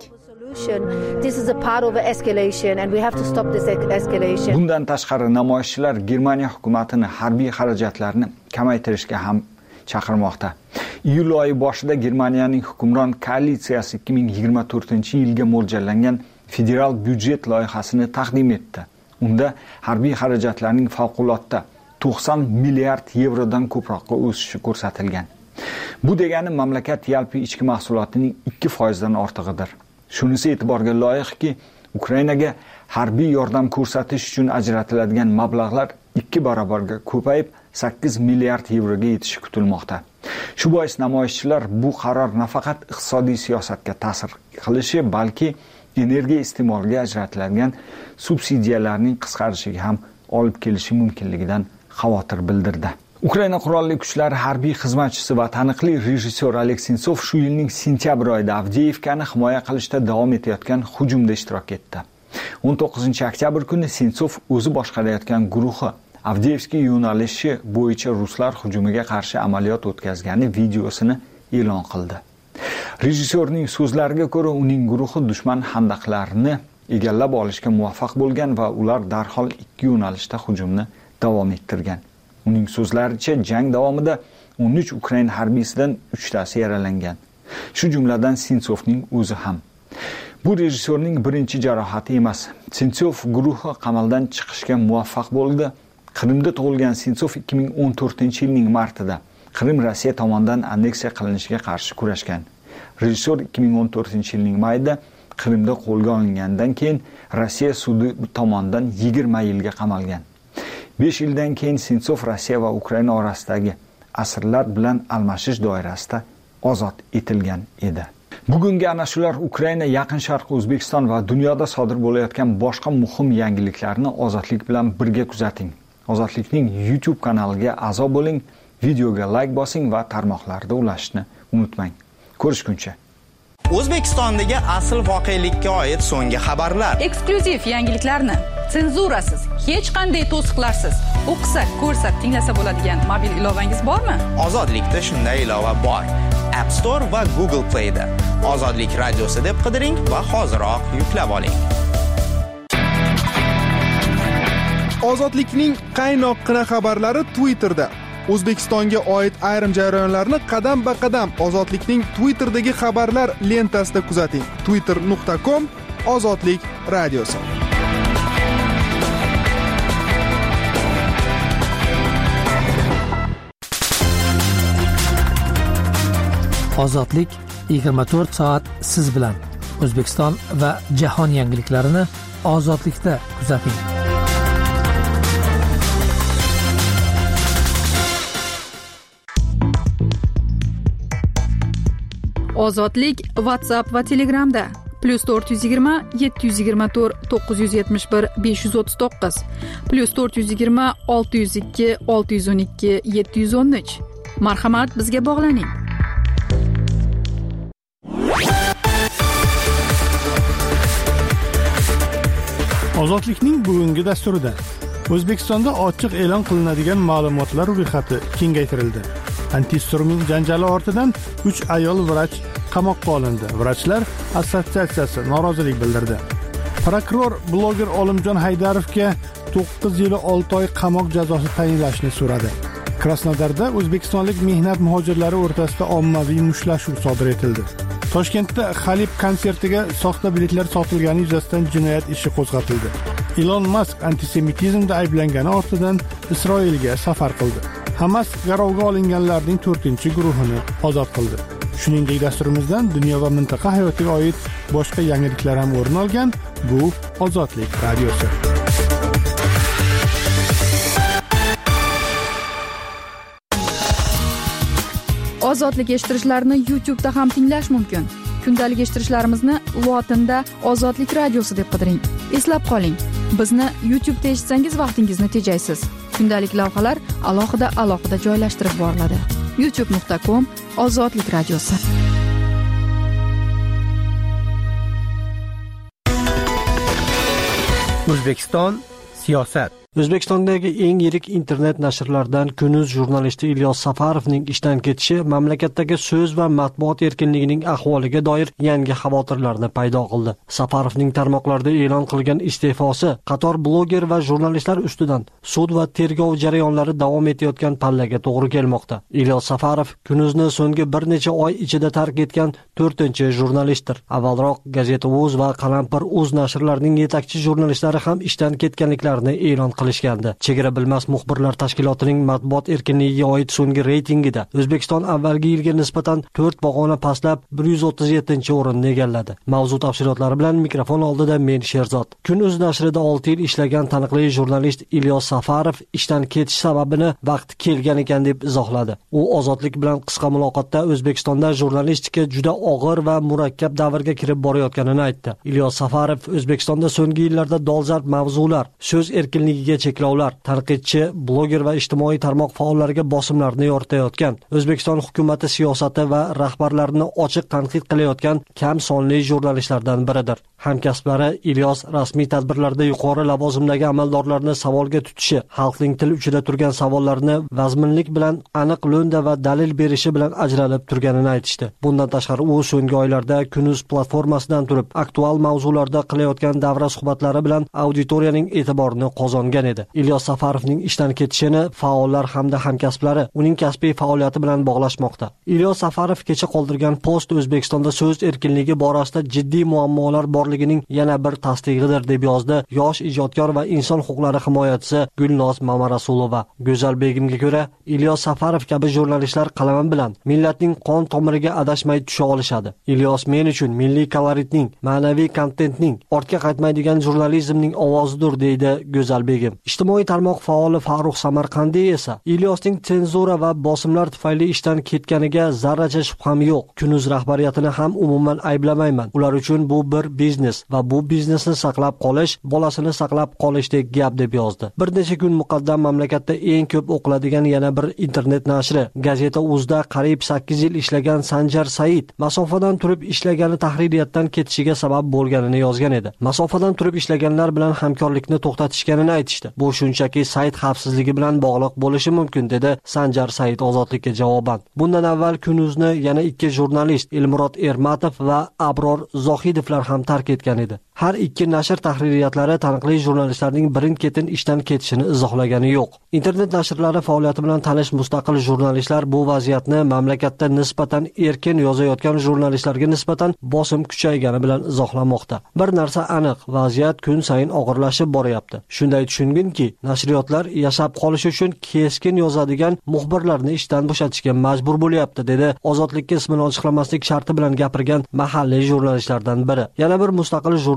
S7: Bundan tashqari namoyishchilar Germaniya hukumatini harbiy xarajatlarni kamaytirishga ham chaqirmoqda. Iyul oyi boshida Germaniyaning hukmron koalitsiyasi 2024-yilga mo'ljallangan federal byudjet loyihasini taqdim etdi. Unda harbiy xarajatlarning favqulodda 90 milliard yevrodan ko'proqqa o'sishi ko'rsatilgan. Bu degani mamlakat yalpi ichki mahsulotining 2% dan ortig'idir. Shunisi e'tiborga loyiqki, Ukrainaga harbiy yordam ko'rsatish uchun ajratiladigan mablag'lar 2 barobarga ko'payib 8 milliard yevroga yetishi kutilmoqda. Shu bois namoyishchilar bu qaror nafaqat iqtisodiy siyosatga ta'sir qilishi, balki energiya iste'moliga ajratiladigan subsidiyalarning qisqarishiga ham olib kelishi mumkinligidan xavotir bildirdi. Ukraina qurolli kuchlari harbiy xizmatchisi va taniqli rejissyor Oleg Sentsov shu yilning sentyabr oyida Avdiivkani himoya qilishda davom etayotgan hujumda ishtirok etdi. 19-oktyabr kuni Sentsov o'zi boshqarayotgan guruhi Avdiivka yo'nalishi bo'yicha ruslar hujumiga qarshi amaliyot o'tkazgani videosini e'lon qildi. Rejissyorning so'zlariga ko'ra, uning guruhi dushman handaqlarini egallab olishga muvaffaq bo'lgan va ular darhol 2 yo'nalishda hujumni davom ettirgan. Uning so'zlaricha, jang davomida 13 Ukraina harbiysidan 3 tasi yaralangan. Shu jumladan Sentsovning o'zi ham. Bu rejissyorning birinchi jarohati emas. Sentsov guruhi qamaldan chiqishga muvaffaq bo'ldi. Qrimda tug'ilgan Sentsov 2014-yilning martida Qrim Rossiya tomonidan anneksiya qilinishiga qarshi kurashgan. Rejissyor 2014-yilning mayida Qrimda qo'lga olingandan keyin Rossiya sudi tomonidan 20 yilga qamalgan. 5 yildan keyin Sentsov Rossiya va Ukraina orasidagi asirlar bilan almashish doirasida ozod etilgan edi. Bugungi ana shular Ukraina, Yaqin Sharq, O'zbekiston va dunyoda sodir bo'layotgan boshqa muhim yangiliklarni Ozodlik bilan birga kuzating. Ozodlikning YouTube kanaliga a'zo bo'ling, videoga like bosing va tarmoqlarda ulashishni unutmang. Ko'rishguncha.
S11: O'zbekistondagi asl voqelikka oid so'nggi xabarlar,
S3: eksklyuziv yangiliklarni senzurasiz, hech qanday to'siqlarsiz o'qisak, ko'rsak, tinglasa bo'ladigan mobil ilovangiz bormi?
S11: Ozodlikda shunday ilova bor. App Store va Google Play'da Ozodlik radiosi deb qidiring va hoziroq yuklab oling.
S6: Ozodlikning qaynoqqina xabarlari Twitterda. O'zbekistonga oid ayrim jarayonlarni qadam-ba-qadam Ozodlikning Twitterdagi xabarlar lentasida kuzating. twitter.com/ozodlik radiosi.
S4: Ozodlik 24 soat siz bilan. O'zbekiston va jahon yangiliklarini Ozodlikda kuzating.
S3: Ozodlik WhatsApp va Telegramda +420 724 971 539 +420 602 612 713. Marhamat, bizga bog'laning.
S1: Ozodlikning bugungi dasturida O'zbekistonda ochiq e'lon qilinadigan ma'lumotlar ro'yxati kengaytirildi. Antistruming janjali ortidan 3 ayol vrach qamoqqa olindi. Vrachlar assotsiatsiyasi norozilik bildirdi. Prokuror bloger Olimjon Haydarovga 9 yil 6 oy qamoq jazosi tayinlashni so'radi. Krasnodarda o'zbekistonlik mehnat muhojirlari o'rtasida ommaviy mushtlashuv sodir etildi. Toshkentda Xalib konsertiga soxta biletlar sotilgani yuzasidan jinoyat ishi qo'zg'atildi. Elon Musk antisemitizmda ayblangani ortidan Isroilga safar qildi. Hamas garovga olinganlarning 4-guruhini ozod qildi. Shuningdek, dasturimizdan dunyo va mintaqa hayotiga oid boshqa yangiliklar ham o'rin olgan. Bu Ozodlik radiosi.
S3: Ozodlik eshittirishlarni YouTube'da ham tinglash mumkin. Kundalik eshittirishlarimizni lotinda Ozodlik radiosi deb qidiring. Eslab qoling, bizni YouTube'da eshitsangiz vaqtingizni tejaysiz. Kundalik lavhalar alohida joylashtirib boriladi. youtube.com/Ozodlik radiosi.
S4: O'zbekiston siyosat.
S5: O'zbekistondagi eng yirik internet nashrlardan Kunuz jurnalisti Ilyos Safarovning ishdan ketishi mamlakatdagi so'z va matbuot erkinligining ahvoliga doir yangi xavotirlarni paydo qildi. Safarovning tarmoqlarda e'lon qilgan iste'fosi qator bloger va jurnalistlar ustidan sud va tergov jarayonlari davom etayotgan pallaga to'g'ri kelmoqda. Ilyos Safarov Kunuzni so'nggi bir necha oy ichida tark etgan 4-jurnalistdir. Avvalroq Gazeta.uz va Qalampir.uz nashrlarining yetakchi jurnalistlari ham ishdan ketganliklarini e'lon qilishgandi. Chegara bilmas muxbirlar tashkilotining matbuot erkinligiga oid so'nggi reytingida O'zbekiston avvalgi yilga nisbatan 4 pog'ona pastlab 137-o'rinni egalladi. Mavzu tafsilotlari bilan mikrofon oldida men Sherzod. Kunuz nashrida 6 yil ishlagan taniqli jurnalist Ilyos Safarov ishdan ketish sababini vaqti kelgan ekan deb izohladi. U Ozodlik bilan qisqa muloqotda O'zbekistonda jurnalistika juda og'ir va murakkab davrga kirib borayotganini aytdi. Ilyos Safarov O'zbekistonda so'nggi yillarda dolzarb mavzular, so'z erkinligiga cheklovlar, tanqidchi, bloger va ijtimoiy tarmoq faollariga bosimlarni yoritayotgan, O'zbekiston hukumati siyosati va rahbarlarini ochiq tanqid qilayotgan kam sonli jurnalistlardan biridir. Hamkasblari Ilyos rasmiy tadbirlarda yuqori lavozimdagi amaldorlarni savolga tutishi, xalqning til uchida turgan savollarni vazminlik bilan aniq lo'nda va dalil berishi bilan ajralib turganini aytishdi. Bundan tashqari u so'nggi oylarda Kunuz platformasidan turib aktual mavzularda qilayotgan davra suhbatlari bilan auditoriyaning e'tiborini qozongan edi. Ilyos Safarovning ishdan ketishini faollar hamda hamkasblari uning kasbiy faoliyati bilan bog'lashmoqda. Ilyos Safarov kecha qoldirgan post O'zbekistonda so'z erkinligi borasida jiddiy muammolar borligining yana bir tasdig'idir deb yozdi yosh ijodkor va inson huquqlari himoyachisi Gulnoz Mamarasulova. Go'zal Begimga ko'ra, Ilyos Safarov kabi jurnalistlar qalami bilan millatning qon tomiriga adashmay tusha olishadi. Ilyos men uchun milliy koloritning, ma'naviy kontentning, ortga qaytmaydigan jurnalizmning ovozidir, deydi Go'zal Begim. Ijtimoiy tarmoq faoli Farruh Samarqandiy esa Ilyosning senzura va bosimlar tufayli ishdan ketganiga zarracha shubham yo'q. Kunuz rahbariyatini ham umuman ayblamayman. Ular uchun bu bir biznes va bu biznesni saqlab qolish, bolasini saqlab qolishdek gap deb yozdi. Bir necha kun muqaddam mamlakatda eng ko'p o'qiladigan yana bir internet nashri Gazeta.uzda qariyb 8 yil ishlagan Sanjar Said masofadan turib ishlagani tahririyatdan ketishiga sabab bo'lganini yozgan edi. Masofadan turib ishlaganlar bilan hamkorlikni to'xtatishganini aytishdi. Bu shunchaki sayt xavfsizligi bilan bog'liq bo'lishi mumkin, dedi Sanjar Said Ozodlikka javoban. Bundan avval Kunuzni yana 2 jurnalist Elmurod Ermatov va Abror Zohidovlar ham tark etgan edi. Har ikki nashr tahririyatlari taniqli jurnalistlarning birin-ketin ishdan ketishini izohlagani yo'q. Internet nashrlari faoliyati bilan tanish mustaqil jurnalistlar bu vaziyatni mamlakatda nisbatan erkin yozayotgan jurnalistlarga nisbatan bosim kuchaygani bilan izohlamoqda. Bir narsa aniq, vaziyat kun sayin og'irlashib boryapti. Shunday tushunginki, nashriyotlar yashab qolish uchun keskin yozadigan muxbirlarni ishdan bo'shatishga majbur bo'lyapti, dedi Ozodlikka ismini ochiqlamaslik sharti bilan gapirgan mahalliy jurnalistlardan biri. Yana bir mustaqil jurnalist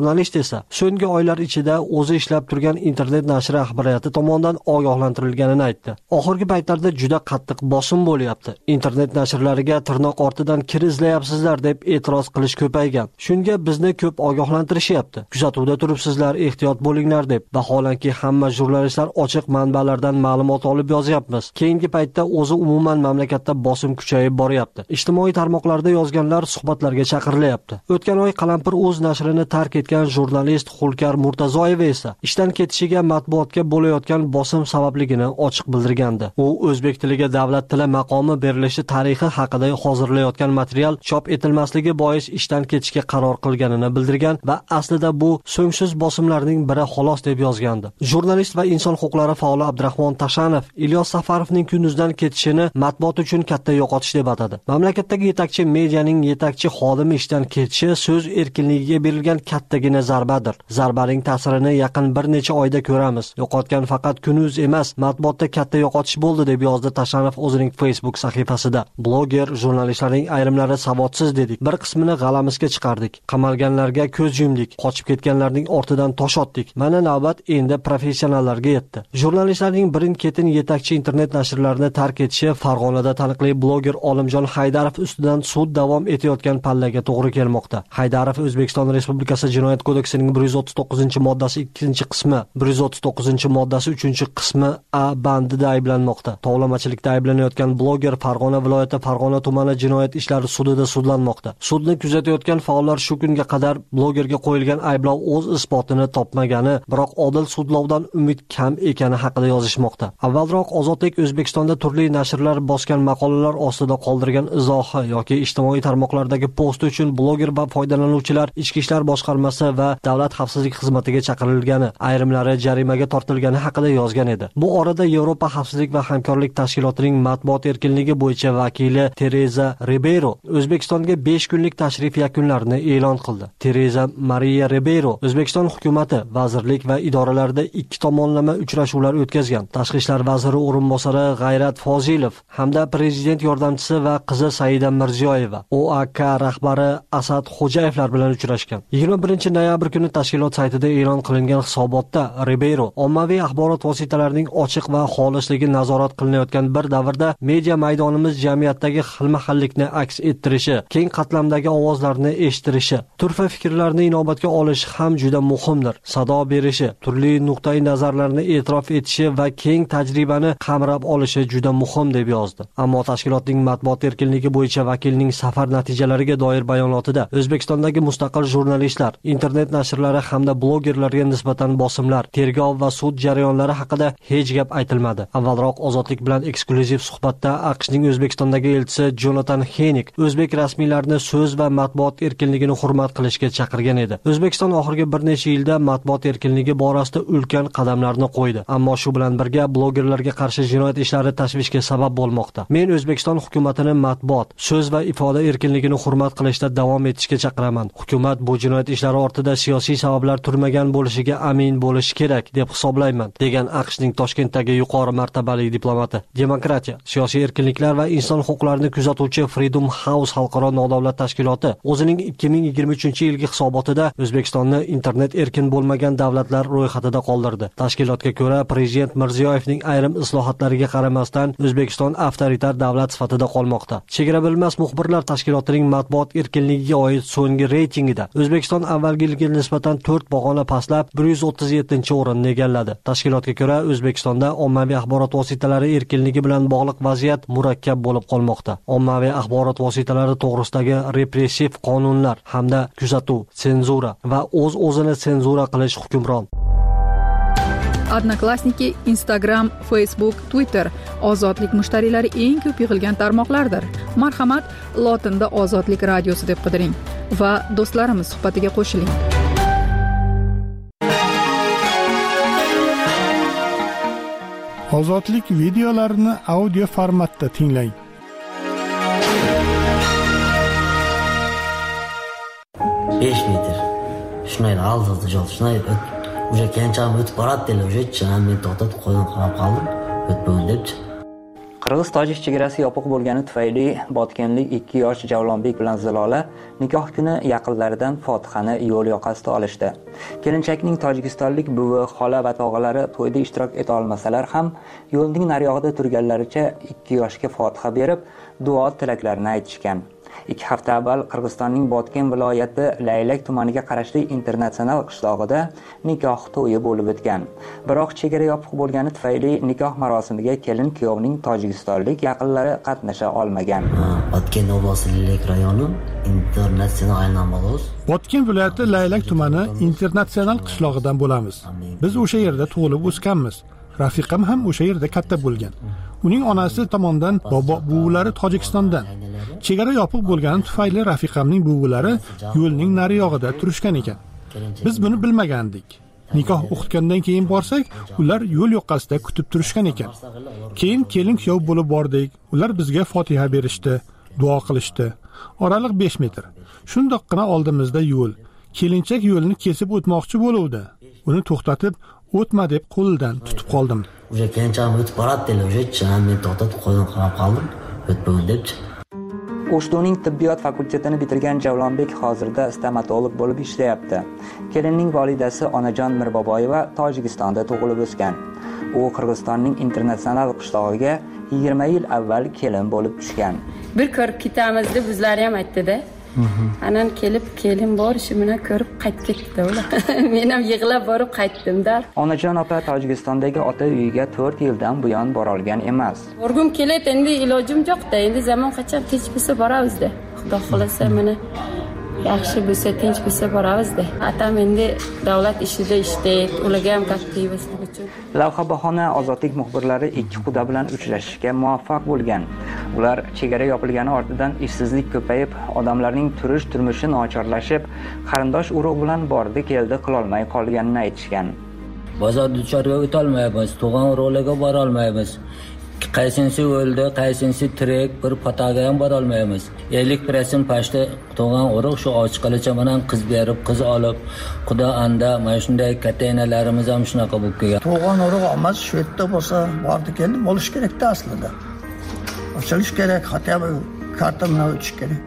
S5: jurnalist esa so'nggi oylar ichida o'zi ishlab turgan internet nashri rahbariyati tomonidan ogohlantirilganini aytdi. Oxirgi paytlarda juda qattiq bosim bo'lyapti. Internet nashrlariga tirnoq ortidan kir izlayapsizlar deb e'tiroz qilish ko'paygan. Shunga bizni ko'p ogohlantirishyapti. Kuzatuvda turibsizlar, ehtiyot bo'linglar deb. Vaholanki hamma jurnalistlar ochiq manbalardan ma'lumot olib yozyapmiz. Keyingi paytda o'zi umuman mamlakatda bosim kuchayib boryapti. Ijtimoiy tarmoqlarda yozganlar suhbatlarga chaqirilyapti. O'tgan oy Qalampir o'z nashrini tark etgan jurnalist Xulkar Murtazoyeva esa ishdan ketishiga matbuotga bo'layotgan bosim sababligini ochiq bildirgandi. U o'zbek tiliga davlat tili maqomi berilishi tarixi haqida hozirlayotgan material chop etilmasligi bois ishdan ketishga qaror qilganini bildirgan va aslida bu so'ngsiz bosimlarning biri xolos deb yozgandi. Jurnalist va inson huquqlari faoli Abdurahmon Tashanov Ilyos Safarovning kunduzdan ketishini matbuot uchun katta yo'qotish deb atadi. Mamlakatdagi yetakchi medianing yetakchi xodimi ishdan ketishi so'z erkinligiga berilgan kattagina zarbadir. Zarbaning ta'sirini yaqin bir necha oyda ko'ramiz. Yo'qotgan faqat kunuz emas, matbuotda katta yo'qotish bo'ldi deb yozdi Tashanov o'zining Facebook sahifasida. Bloger jurnalistlarning ayrimlari savodsiz dedik. Bir qismini g'alamizga chiqardik. Qamalganlarga ko'z yumdik. Qochib ketganlarning ortidan tosh otdik. Mana navbat endi professionallarga yetdi. Jurnalistlarning birin-ketin yetakchi internet nashrlarini tark etishi Farg'onada taniqli bloger Olimjon Haydarov ustidan sud davom etayotgan pallaga to'g'ri kelmoqda. Haydarov O'zbekiston Respublikasi Jinoyat kodeksining 139-moddasi 2-qismi, 139-moddasi 3-qismi A bandida ayblanmoqda. Tovlamachilikda ayblanayotgan bloger Farg'ona viloyati Farg'ona tumani jinoyat ishlari sudida sudlanmoqda. Sudni kuzatayotgan faollar shu kunga qadar blogerga qo'yilgan ayblov o'z isbotini topmagani, biroq odil sudlovdan umid kam ekani haqida yozishmoqda. Avvalroq Ozodlik O'zbekistonda turli nashrlar bosgan maqolalar ostida qoldirgan izohi yoki ijtimoiy tarmoqlardagi post uchun bloger va foydalanuvchilar Ichki ishlar boshqarmasi va Davlat xavfsizlik xizmatiga chaqirilgani, ayrimlari jarimaga tortilgani haqida yozgan edi. Bu orada Yevropa xavfsizlik va hamkorlik tashkilotining matbuot erkinligi bo'yicha vakili Tereza Ribeiro O'zbekistonga 5 kunlik tashrif yakunlarini e'lon qildi. Tereza Maria Ribeiro O'zbekiston hukumatı, vazirlik va idoralarida 2 tomonlama uchrashuvlar o'tkazgan. Tashqi ishlar vaziri o'rinbosari G'ayrat Fozilov hamda prezident yordamchisi va qizi Saida Mirziyoyeva, OAK rahbari Asad Xo'jayevlar bilan uchrashgan. 21-noyabr kuni tashkilot saytida e'lon qilingan hisobotda Ribeiro ommaviy axborot vositalarining ochiq va xolisligi nazorat qilinayotgan bir davrda media maydonimiz jamiyatdagi xilma-xillikni aks ettirishi, keng qatlamdagi ovozlarni eshitirishi, turfa fikrlarni inobatga olishi ham juda muhimdir. Sado berishi, turli nuqtai nazarlarni e'tirof etishi va keng tajribani qamrab olishi juda muhim deb yozdi. Ammo tashkilotning matbuot erkinligi bo'yicha vakilining safar natijalariga doir bayonotida O'zbekistondagi mustaqil jurnalistlar, internet nashrlari hamda blogerlarga nisbatan bosimlar, tergov va sud jarayonlari haqida hech gap aytilmadi. Avvalroq Ozodlik bilan eksklyuziv suhbatda AQShning O'zbekistondagi elchisi Jonathan Henik o'zbek rasmiylarini so'z va matbuot erkinligini hurmat qilishga chaqirgan edi. O'zbekiston oxirgi bir necha yilda matbuot erkinligi borasida ulkan qadamlarni qo'ydi. Ammo shu bilan birga blogerlarga qarshi jinoyat ishlari tashvishga sabab bo'lmoqda. Men O'zbekiston hukumatini matbuot, so'z va ifoda erkinligini hurmat qilishda davom etishga chaqiraman. Hukumat bu jinoyat ishlari ortida siyosiy sabablar turmagan bo'lishiga amin bo'lishi kerak deb hisoblayman, degan AQShning Toshkentdagi yuqori martabali diplomati. Demokratiya, siyosiy erkinliklar va inson huquqlarini kuzatuvchi Freedom House xalqaro nodavlat tashkiloti o'zining 2023-yilgi hisobotida O'zbekistonni internet erkin bo'lmagan davlatlar ro'yxatida qoldirdi. Tashkilotga ko'ra, prezident Mirziyoyevning ayrim islohotlariga qaramasdan O'zbekiston avtoritar davlat sifatida qolmoqda. Chegara bilmas muxbirlar tashkilotining matbuot erkinligiga oid so'nggi reytingida O'zbekiston avvalgi yilga nisbatan 4 pog'ona pastlab 137-o'rinni egalladi. Tashkilotga ko'ra, O'zbekistonda ommaviy axborot vositalari erkinligi bilan bog'liq vaziyat murakkab bo'lib qolmoqda. Ommaviy axborot vositalari to'g'risidagi repressiv qonunlar hamda kuzatuv, senzura va o'z-o'zini senzura qilish hukmron.
S3: Odnoklassniki, Instagram, Facebook, Twitter ozodlik mushtariylari eng ko'p yig'ilgan tarmoqlardir. Marhamat, lotinda Ozodlik radiosi deb qidiring va do'stlarimiz suhbatiga qo'shiling.
S1: Ozodlik videolarini audio formatda tinglang.
S12: Besh metr. Shunday aldi jol, shunday o'sha kencham o'tib boradi dedilar, o'sha men to'xtatib qo'ydim, qarab qoldim. O'tib debchi.
S13: Qirg'iz-tojik chegarasi yopiq bo'lgani tufayli botkenlik 2 yosh Javlonbek bilan Zilola nikoh kuni yaqinlaridan Fotihani yo'l yoqasida olishdi. Kelinchakning tojikistonlik buvi, xola va tog'alari to'yda ishtirok eta olmasalar ham yo'lning nariyog'ida turganlaricha 2 yoshga Fotiha berib, duo tilaklarini aytishgan. 2 hafta avval Qirg'izistonning Botken viloyati Laylak tumaniga qarashli Internatsional qishlog'ida nikoh to'yi bo'lib o'tgan. Biroq chegara yopiq bo'lgani tufayli nikoh marosimiga kelin kuyovning tojikistonlik yaqinlari qatnasha olmagan.
S12: Botken oblastlik rayoni Internatsional aylanmalos.
S1: Botken viloyati Laylak tumani Internatsional qishlog'idan bo'lamiz. Biz o'sha yerda tug'ilib o'sganmiz. Rafiqam ham o'sha yerda katta bo'lgan. Uning onasi tomonidan buvilari Tojikistondan. Chegara yopiq bo'lgani tufayli rafiqamning buvilari yo'lning nariyog'ida turishgan ekan. Biz buni bilmagandik. Nikoh o'qitgandan keyin borsak, ular yo'l yoqasida kutib turishgan ekan. Keyin kelin kuyov bo'lib bordik. Ular bizga Fotiha berishdi, duo qilishdi. Oraliq 5 metr. Shundoqqina oldimizda yo'l. Kelinchak yo'lni kesib o'tmoqchi bo'luvdi. Uni to'xtatib, o'tma deb qo'lidan tutib qoldim.
S12: O'sha kelincham o'tib boradi, men to'xtatib qo'ldan qarab qoldim. O'tmagan debchi.
S13: O'shdoning tibbiyot fakultetini bitirgan Javlonbek hozirda stomatolog bo'lib ishlayapti. Kelinning volidasi Onajon Mirboboyeva Tojikistonda tug'ilib o'sgan. U Qirg'izistonning Internatsional qishlog'iga 20 yil avval kelin bo'lib tushgan.
S14: Bir ko'rib ketamiz deb bizlar ham aytdi-da. Anan kelib kelin bor ishimni ko'rib qaytib ketdi ular. Men ham yig'lab borib qaytdim-da.
S13: Onajon opa Tojikistondagi ota uyiga 4 yildan buyon bora olgan emas.
S14: Borgum keladi, endi ilojim yo'q-da. Endi zamon qachon tinch bo'lsa boramiz-da. Xudo xolasa meni yaxshi bo'lsa, tinch bo'lsa boramiz-da. Atam endi davlat ishida ishlaydi, ularga ham aktivistlik uchun.
S13: Lavha bahona ozodlik muxbirlari 2 quda bilan uchrashishga muvaffaq bo'lgan. Ular chegara yopilgani ortidan ishsizlik ko'payib, odamlarning turmushi nochorlashib, qarindosh urug' bilan bordi keldi qila olmay qolganini aytishgan.
S15: Bozor duchorga o'ta olmaymiz, tug'an urug'larga bora olmaymiz. Qaysinsi o'ldi, qaysinsi tirik, bir potaga ham bora olmaymiz. 50% pashta tug'an urug' shu ochiqlicha bilan qiz berib, qiz olib, xudo anda mana shunday kataynalarimiz ham shunaqa bo'lib kelgan.
S16: Tug'an urug' olmaz, shu yerda bo'lsa, bordi keldi, bo'lish kerak-da aslida. Ochilish kerak, hatto karta bilan o'tish kerak.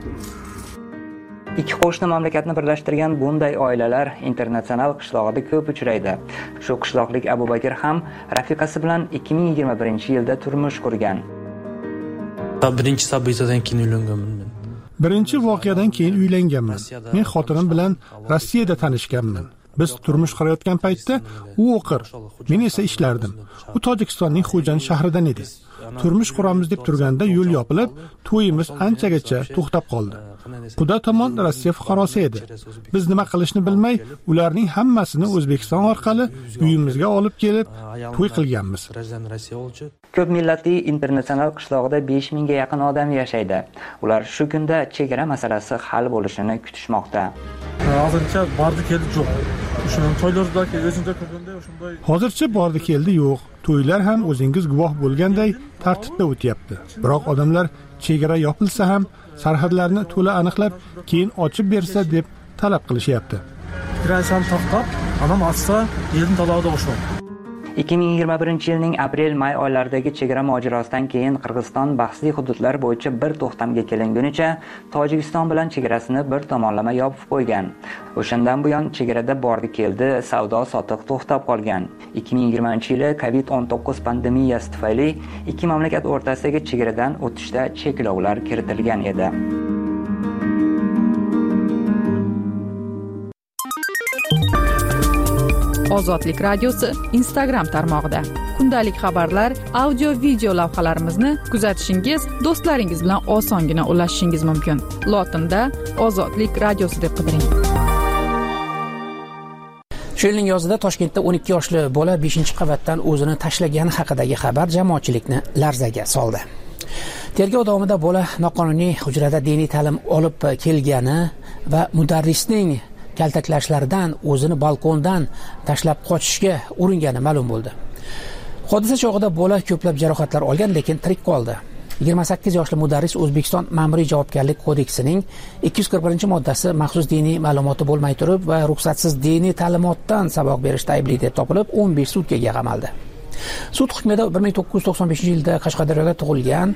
S13: Ikki qo'shni mamlakatni birlashtirgan bunday oilalar Internatsional qishlog'ida ko'p uchraydi. Shu qishloqlik Abubakir ham rafiqasi bilan 2021-yilda turmush qurgan.
S17: Birinchi sabitadan keyin uylanganman men.
S1: Birinchi voqeadan keyin uylanganman. Men xotinim bilan Rossiyada tanishganman. Biz turmush qurayotgan paytda u o'qir, men esa ishlardim. U Tojikistonning Xo'jand shahridan edi. Turmush quramiz deb turganda yo'l yopilib, to'yimiz anchagacha to'xtab qoldi. Quda tomon Rossiya fuqarosi edi. Biz nima qilishni bilmay, ularning hammasini O'zbekiston orqali uyimizga olib kelib, to'y qilganmiz.
S13: Ko'p millatli Internatsional qishlog'ida 5000 ga yaqin odam yashaydi. Ular shu kunda chegara masalasi hal bo'lishini kutishmoqda.
S17: Hozircha bordi keldi yo'q. O'shaning to'ylardagi o'zingiz ko'rganda o'shanday.
S1: Hozircha bordi keldi yo'q. To'ylar ham o'zingiz guvoh bo'lganday tartibda o'tyapti. Biroq odamlar chegara yopilsa ham sarhadlarni to'la aniqlab, keyin ochib bersa deb talab qilishyapti.
S17: Grasham to'xtab, anam ochsa, yerni talog'ida o'shadi.
S13: 2021-yilning aprel-may oylaridagi chegara mojarosidan keyin Qirg'iziston bahsli hududlar bo'yicha bir to'xtamga kelingunicha Tojikiston bilan chegarasini bir tomonlama yopib qo'ygan. O'shandan buyon chegarada bordi-keldi, savdo-sotiq to'xtab qolgan. 2020-yili COVID-19 pandemiyasi tufayli ikki mamlakat o'rtasidagi chegaradan o'tishda cheklovlar kiritilgan edi.
S3: Ozodlik radiosi Instagram tarmog'ida. Kundalik xabarlar, audio video lavhalarimizni kuzatishingiz, do'stlaringiz bilan osongina ulashishingiz mumkin. Lotinda Ozodlik radiosi deb qidiring.
S18: Shu yilning yozida Toshkentda 12 yoshli bola 5-qavatdan o'zini tashlagani haqidagi xabar jamoatchilikni larzaga soldi. Tergov davomida bola noqonuniy hujrada diniy ta'lim olib kelgani va mudarrisning kaltaklashlardan o'zini balkondan tashlab qochishga uringani ma'lum bo'ldi. Hodisa chog'ida bola ko'plab jarohatlar olgan, lekin tirik qoldi. 28 yoshli mudarris O'zbekiston Ma'muriy javobgarlik kodeksining 241-moddasi maxsus diniy ma'lumoti bo'lmay turib va ruxsatsiz diniy ta'limotdan saboq berishda aybli deb topilib 15 sutkaga qamaldi. Sud hukmida 1995-yilda Qashqadaryoda tug'ilgan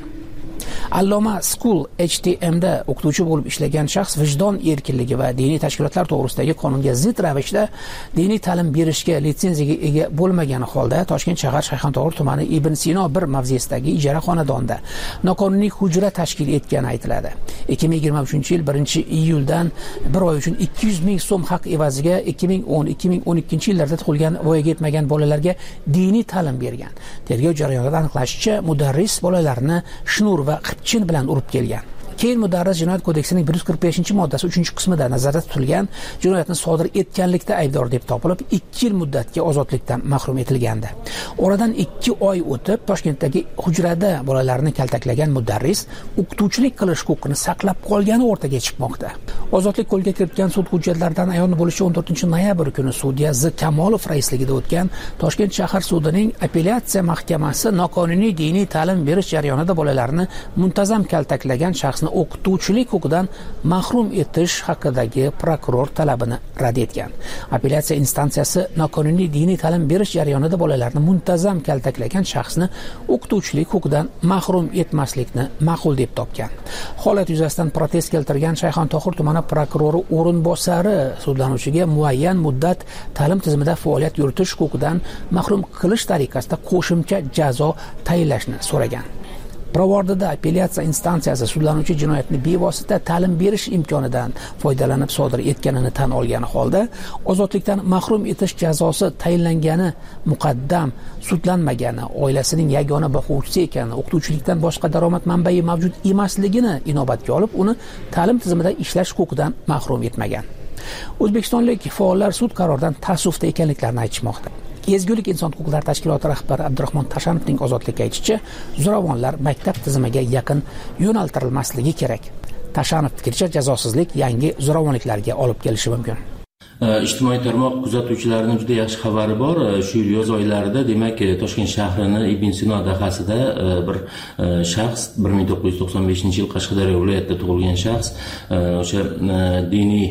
S18: Alloma School HTMda o'qituvchi bo'lib ishlagan shaxs vijdon erkinligi va diniy tashkilotlar to'g'risidagi qonunga zid ravishda diniy ta'lim berishga litsenziyaga ega bo'lmagani holda Toshkent shahar Shayxontohur tumani Ibn Sino 1 mavzesidagi ijara xonadonda noqonuniy hujra tashkil etgani aytiladi. 2023-yil 1-iyuldan bir oy uchun 200 ming so'm haq evaziga 2010-2012-yillarda tug'ilgan voyaga yetmagan bolalarga diniy ta'lim bergan. Tergov jarayonida aniqlashicha, mudarris bolalarni shnur va qipchin bilan urib kelgan. Keyin mudarris Jinoyat kodeksining 145-moddasi 3-qismida nazarda tutilgan jinoyatni sodir etganlikda aybdor deb topilib 2 yil muddatga ozodlikdan mahrum etilgandi. Oradan 2 oy o'tib Toshkentdagi hujrada bolalarni kaltaklagan mudarris o'qituvchilik qilish huquqini saqlab qolgani o'rtaga chiqmoqda. Ozodlik qo'lga kiritgan sud hujjatlaridan ayon bo'lishicha 14-noyabr kuni sudya Z. Kamolov raisligida o'tgan Toshkent shahar sudining apellyatsiya mahkamasi noqonuniy diniy ta'lim berish jarayonida bolalarni muntazam kaltaklagan shaxs o'qituvchilik huquqidan mahrum etish haqidagi prokuror talabini rad etgan. Apellyatsiya instansiyasi noqonuniy diniy ta'lim berish jarayonida bolalarni muntazam kaltaklagan shaxsni o'qituvchilik huquqidan mahrum etmaslikni ma'qul deb topgan. Holat yuzasidan protest keltirgan Shayxontohur tumani prokurori o'rinbosari sudlanuvchiga muayyan muddat ta'lim tizimida faoliyat yuritish huquqidan mahrum qilish tariqasida qo'shimcha jazo tayinlashni so'ragan. Pirovardida apellyatsiya instansiyasi sudlanuvchi jinoyatni bevosita ta'lim berish imkonidan foydalanib sodir etganini tan olgani holda ozodlikdan mahrum etish jazosi tayinlangani muqaddam sudlanmagani, oilasining yagona boquvchisi ekani, o'qituvchilikdan boshqa daromad manbai mavjud emasligini inobatga olib, uni ta'lim tizimida ishlash huquqidan mahrum etmagan. O'zbekistonlik faollar sud qaroridan ta'ssufda ekanliklarini aytishmoqda. Ezgulik inson huquqlari tashkiloti rahbari Abdurahmon Tashanovning ozodlikka aytishicha, zo'ravonlar maktab tizimiga yaqin yo'naltirilmasligi kerak. Tashanov fikricha, jazosizlik yangi zo'ravonliklarga olib kelishi mumkin.
S19: Ijtimoiy tarmoq kuzatuvchilarining juda yaxshi xabari bor. Shu yoz oylarida, demak, Toshkent shahrini Ibn Sino dahasida bir shaxs 1995-yil Qashqadaryo viloyatida tug'ilgan shaxs o'sha diniy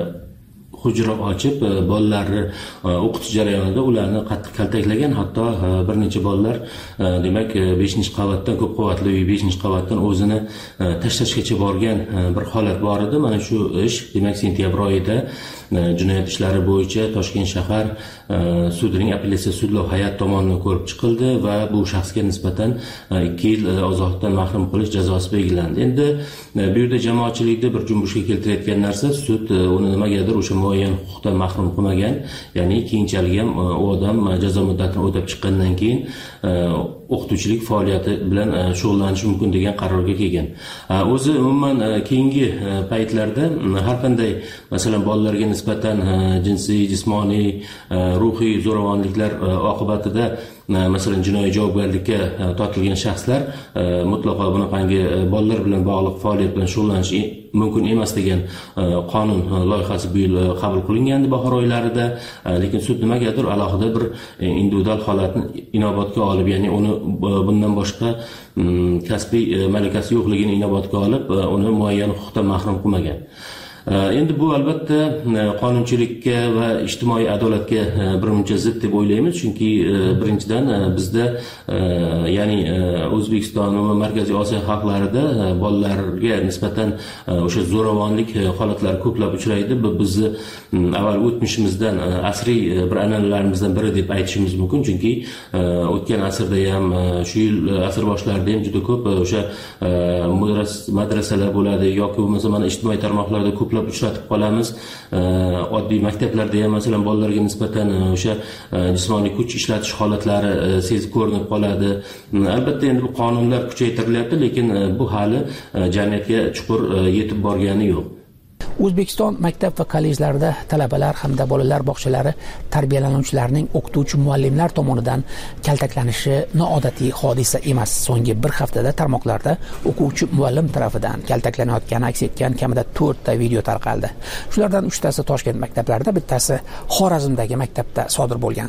S19: hujra ochib bolalarni o'qitish jarayonida ularni qattiq kaltaklagan, hatto bir necha bolalar demak 5-qavatdan, ko'p qavatli uy 5-qavatdan o'zini tashlashgacha borgan bir holat bor edi. Mana shu ish demak sentyabr oyida jinoyat ishlari bo'yicha Toshkent shahar sudining apellyatsiya sudlov hay'ati tomonidan ko'rib chiqildi va bu shaxsga nisbatan 2 yil ozodlikdan mahrum qilish jazosi belgilandi. Endi bu yerda jamoatchilikda bir junbushga keltirayotgan narsa, sud uni nimagadir o'sha muayyan huquqdan mahrum qilmagan, ya'ni keyinchalik ham u odam jazo muddatini o'tab chiqqandan keyin o'qituvchilik faoliyati bilan shug'ullanishi mumkin degan qarorga kelgan. O'zi umuman keyingi paytlarda har qanday masalan bolalarga nisbatan jinsiy, jismoniy, ruhiy zo'ravonliklar oqibatida masalan jinoiy javobgarlikka tortilgan shaxslar mutlaqo bunaqangi bolalar bilan bog'liq faoliyat bilan shug'ullanishi mumkin emas degan qonun loyihasi bu yil qabul qilingandi bahor oylarida. Lekin sud nimagadir alohida bir individual holatni inobatga olib, ya'ni uni bundan boshqa kasbiy malakasi yo'qligini inobatga olib, uni muayyan huquqdan mahrum qilmagan. Endi bu albatta qonunchilikka va ijtimoiy adolatga birmuncha zid deb o'ylaymiz, chunki birinchidan bizda ya'ni O'zbekiston va Markaziy Osiyo xalqlarida bolalarga nisbatan o'sha zo'ravonlik holatlari ko'plab uchraydi. Bizni avval o'tmishimizdan asriy bir an'analarimizdan biri deb aytishimiz mumkin, chunki o'tgan asrda ham, shu yil asr boshlarida ham juda ko'p o'sha madrasalar bo'ladi yoki bo'lmasa mana ijtimoiy tarmoqlarda ko'plab uchratib qolamiz. Oddiy maktablarda ham masalan bolalarga nisbatan o'sha jismoniy kuch ishlatish holatlari sezib ko'rinib qoladi. Albatta endi bu qonunlar kuchaytirilyapti, lekin bu hali jamiyatga chuqur yetib borgani yo'q.
S18: O'zbekiston maktab va kollejlarida talabalar hamda bolalar bog'chalari tarbiyalanuvchilarining o'qituvchi muallimlar tomonidan kaltaklanishi noodatiy hodisa emas. So'nggi bir haftada tarmoqlarda o'quvchi muallim tarafidan kaltaklanayotgani aks etgan kamida 4 ta video tarqaldi. Shulardan 3 tasi Toshkent maktablarida, bittasi Xorazmdagi maktabda sodir bo'lgan.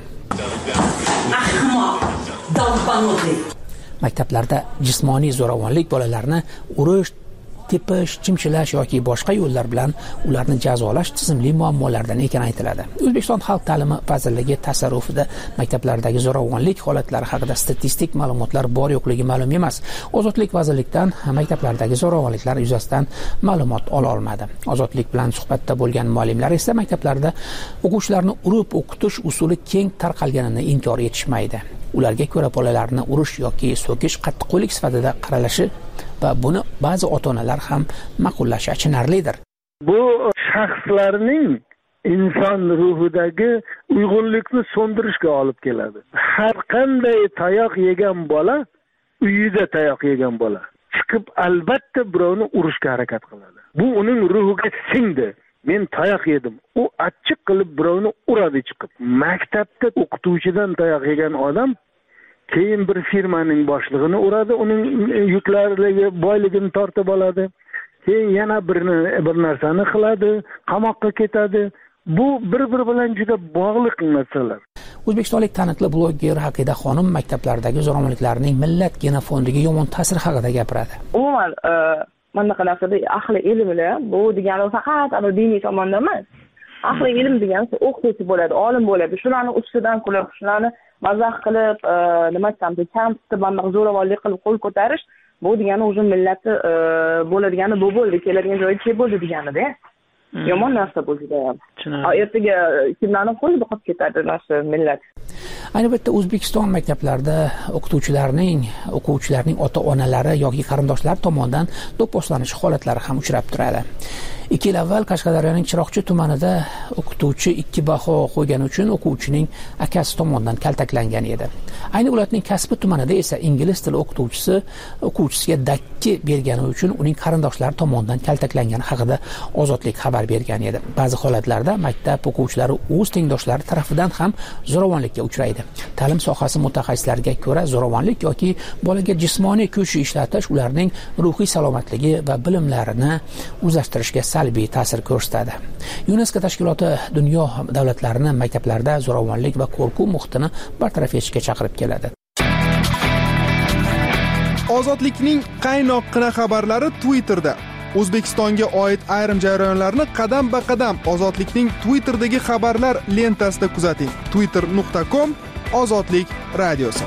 S18: Maktablarda jismoniy zo'ravonlik, bolalarni urish, tepish, chimchilash yoki boshqa yo'llar bilan ularni jazolash tizimli muammolardan ekani aytiladi. O'zbekiston Xalq ta'limi vazirligi tasarrufida maktablardagi zo'ravonlik holatlari haqida statistik ma'lumotlar bor yo'qligi ma'lum emas. Ozodlik vazirlikdan maktablardagi zo'ravonliklar yuzasidan ma'lumot ola olmadi. Ozodlik bilan suhbatda bo'lgan muallimlar esa maktablarda o'quvchilarni urib o'qitish usuli keng tarqalganini inkor etishmaydi. Ularga ko'ra bolalarni urish yoki so'kish qattiqqo'llik sifatida qaralishi va buni ba'zi ota-onalar ham ma'qullashi achinarlidir.
S20: Bu shaxslarning inson ruhidagi uyg'unlikni so'ndirishga olib keladi. Har qanday tayoq yegan bola uyida tayoq yegan bola chiqib albatta birovni urishga harakat qiladi. Bu uning ruhiga singdi. Men tayoq yedim. U achchiq qilib birovni uradi chiqib. Maktabda o'qituvchidan tayoq yegan odam keyin bir firmaning boshlig'ini uradi, uning yuklariga boyligini tortib oladi. Keyin yana bir narsani qiladi, qamoqqa ketadi. Bu bir-biri bilan juda bog'liq narsalar.
S18: O'zbekistonlik taniqli bloger Haqida xonim maktablardagi zo'ravonliklarning millat genofondiga yomon ta'siri haqida gapiradi.
S21: Umuman mana qanaqada ahli ilmlar bu degani faqat diniy tomonda emas. Ahli ilm degani o'qituvchi bo'ladi, olim bo'ladi. Shularni ustidan kulib, shularni mazax qilib, nima desam, kamsitib, zo'ravonlik qilib qo'l ko'tarish, bu degani o'zi millatni bo'ladigani bu bo'ldi, keladigan joyi kelib bo'ldi deganida. Yomon narsa bu juda ham. Ertaga kimlarning qo'lida qolib ketadi narsa millat.
S18: Ayni paytda O'zbekiston maktablarida o'quvchilarning ota-onalari yoki qarindoshlari tomonidan do'pposlanish holatlari ham uchrab turadi. 2 yil avval Qashqadaryoning Chiroqchi tumanida o'qituvchi 2 baho qo'ygani uchun o'quvchining akasi tomonidan kaltaklangan edi. Ayni viloyatning Kasbi tumanida esa ingliz tili o'quvchisiga dakki bergani uchun uning qarindoshlari tomonidan kaltaklangani haqida Ozodlik xabar bergan edi. Ba'zi holatlarda maktab o'quvchilari o'z tengdoshlari tarafidan ham zo'ravonlikka uchraydi. Ta'lim sohasi mutaxassislariga ko'ra, zo'ravonlik yoki bolaga jismoniy kuch ishlatish ularning ruhiy salomatligi va bilimlarini o'zlashtirishga salbiy ta'sir ko'rsatadi. UNESCO tashkiloti dunyo davlatlarini maktablarda zo'ravonlik va qo'rquv muhitini bartaraf etishga chaqirib keladi.
S6: Ozodlikning qaynoqqina xabarlari Twitterda. O'zbekistonga oid ayrim jarayonlarni qadam-ba-qadam Ozodlikning Twitterdagi xabarlar lentasida kuzating. twitter.com/ozodlik radiosi.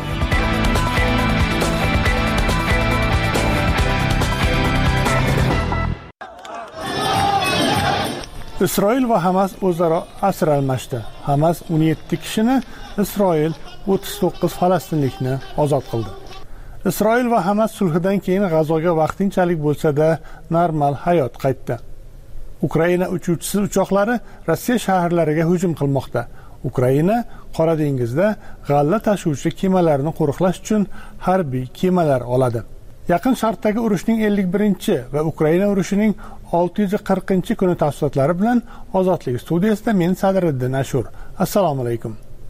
S1: Isroil va Hamas o'zaro asir almashdi. Hamas 17 kishini, Isroil 39 falastinlikni ozod qildi. Isroil va Hamas sulhidan keyin G'azoga vaqtinchalik bo'lsa-da normal hayot qaytdi. Ukraina uchuvchisiz uchoqlari Rossiya shaharlariga hujum qilmoqda. Ukraina Qora dengizda g'alla tashuvchi kemalarni qo'riqlash uchun harbiy kemalar oladi. Yaqin Sharqdagi urushning 51 va Ukraina urushining 640-kuni tafsilotlari bilan Ozodlik studiyasida men Sadriddin Ashur. Assalomu alaykum.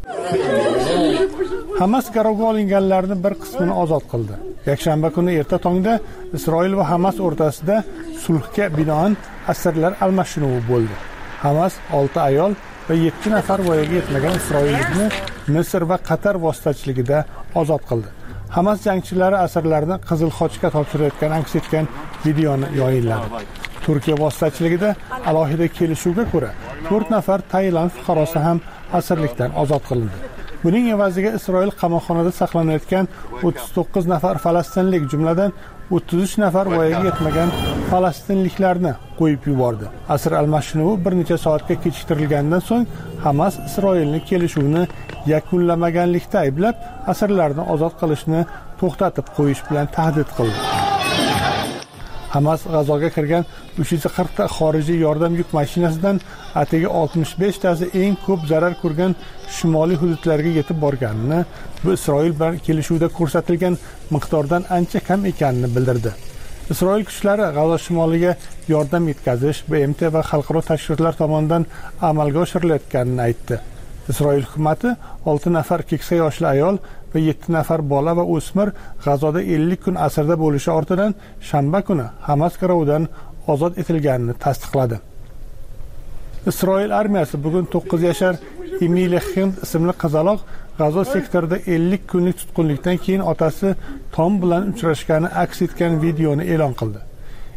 S1: Hamas garovga olinganlarning bir qismini ozod qildi. Yakshanba kuni erta tongda Isroil va Hamas o'rtasida sulhga binoan asirlar almashinuvi bo'ldi. Hamas 6 ayol va 7 nafar voyaga yetmagan isroillikni Misr va Qatar vositachiligida ozod qildi. Hamas jangchilari asirlarni Qizil Xochga topshirayotgan aks etgan videoni yayinladi. Turkiya vositachiligida alohida kelishuvga ko'ra 4 nafar Tailand fuqarosi ham asirlikdan ozod qilindi. Buning evaziga Isroil qamoqxonada saqlanayotgan 39 nafar falastinlik, jumladan 33 nafar voyaga yetmagan falastinliklarni qo'yib yubordi. Asir almashinuvi bir necha soatga kechiktirilgandan so'ng Hamas Isroilning kelishuvni yakunlamaganlikda ayblab, asirlarni ozod qilishni to'xtatib qo'yish bilan tahdid qildi. Hamas G'azoga kirgan 340 ta xorijiy yordam yuk mashinasidan atigi 65 tasi eng ko'p zarar ko'rgan shimoliy hududlarga yetib borganini, bu Isroil bilan kelishuvda ko'rsatilgan miqdordan ancha kam ekanini bildirdi. Isroil kuchlari G'azo shimoliga yordam yetkazish BMT va xalqaro tashkilotlar tomonidan amalga oshirilayotganini aytdi. Isroil hukumatı 6 nafar keksa yoshli ayol va 7 nafar bola va o'smir G'azoda 50 kun asirda bo'lishi ortidan shanba kuni Hamas garovidan ozod etilganini tasdiqladi. Isroil armiyasi bugun 9 yashar Emile Hind ismli qizaloq G'azo sektorida 50 kunlik tutqunlikdan keyin otasi Tom bilan uchrashgani aks etgan videoni e'lon qildi.